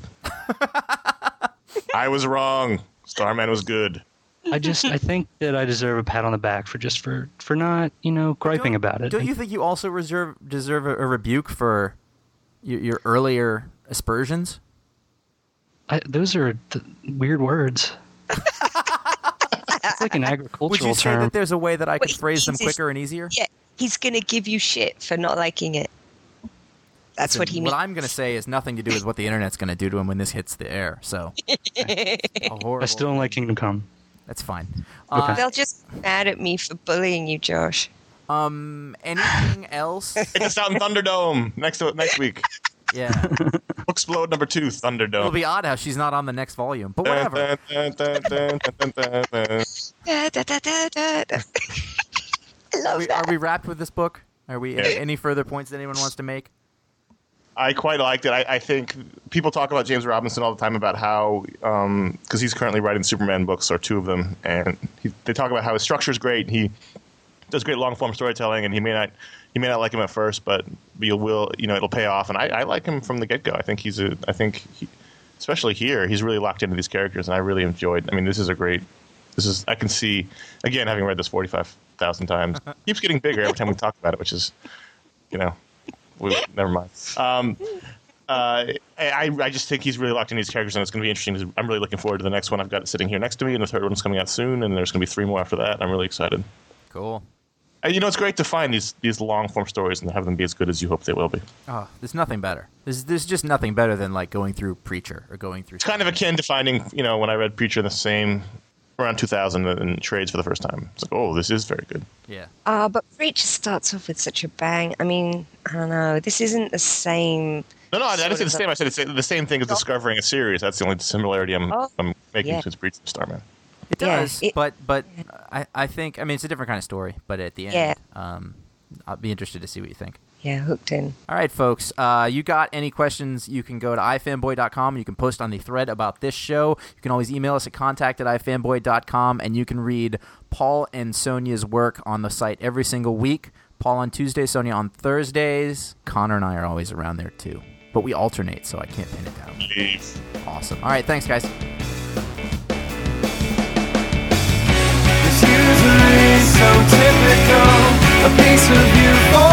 [SPEAKER 7] I was wrong. Starman was good.
[SPEAKER 4] I think that I deserve a pat on the back for not, griping about it.
[SPEAKER 6] Don't you think you also deserve a rebuke for your earlier aspersions?
[SPEAKER 4] Those are weird words. It's like an agricultural
[SPEAKER 6] Would you say
[SPEAKER 4] term.
[SPEAKER 6] that there's a way that I could phrase them quicker and easier?
[SPEAKER 5] Yeah, he's going to give you shit for not liking it. That's what he means.
[SPEAKER 6] What I'm going to say is nothing to do with what the internet's going to do to him when this hits the air. So,
[SPEAKER 4] I still don't like Kingdom Come.
[SPEAKER 6] That's fine.
[SPEAKER 5] They'll just be mad at me for bullying you, Josh.
[SPEAKER 6] Anything else?
[SPEAKER 7] Take us out in Thunderdome next week.
[SPEAKER 6] Yeah.
[SPEAKER 7] Explode number 2, Thunderdome.
[SPEAKER 6] It'll be odd how she's not on the next volume, but whatever.
[SPEAKER 5] I love that.
[SPEAKER 6] Are we wrapped with this book? Are we any further points that anyone wants to make?
[SPEAKER 7] I quite liked it. I think people talk about James Robinson all the time about how, because he's currently writing Superman books, or 2 of them, and they talk about how his structure is great. He does great long form storytelling, and you may not like him at first, but it'll pay off. And I like him from the get go. I think especially here, he's really locked into these characters, and I really enjoyed. I mean, I can see, again, having read this 45,000 times, keeps getting bigger every time we talk about it, which is, never mind. I just think he's really locked in these characters, and it's going to be interesting. I'm really looking forward to the next one. I've got it sitting here next to me, and the 3rd one's coming out soon, and there's going to be 3 more after that. I'm really excited.
[SPEAKER 6] Cool.
[SPEAKER 7] It's great to find these long form stories and have them be as good as you hope they will be.
[SPEAKER 6] Oh, there's nothing better. There's just nothing better than like going through Preacher or going through.
[SPEAKER 7] It's kind of akin to finding, when I read Preacher around 2000 in trades for the first time. It's like, oh, this is very good.
[SPEAKER 6] Yeah.
[SPEAKER 5] But Preacher starts off with such a bang. I mean, I don't know. This isn't the same.
[SPEAKER 7] No, I didn't say the same. I said it's the same thing as discovering a series. That's the only similarity I'm making to Preacher and Starman.
[SPEAKER 6] It does, but I think, it's a different kind of story. But at the end, I'll be interested to see what you think.
[SPEAKER 5] Yeah, hooked in.
[SPEAKER 6] All right, folks. You got any questions, you can go to ifanboy.com. You can post on the thread about this show. You can always email us at contact@ifanboy.com, and you can read Paul and Sonia's work on the site every single week. Paul on Tuesdays, Sonia on Thursdays. Connor and I are always around there, too. But we alternate, so I can't pin it down.
[SPEAKER 7] Jeez.
[SPEAKER 6] Awesome. All right, thanks, guys.
[SPEAKER 3] It's usually so typical, a piece of you.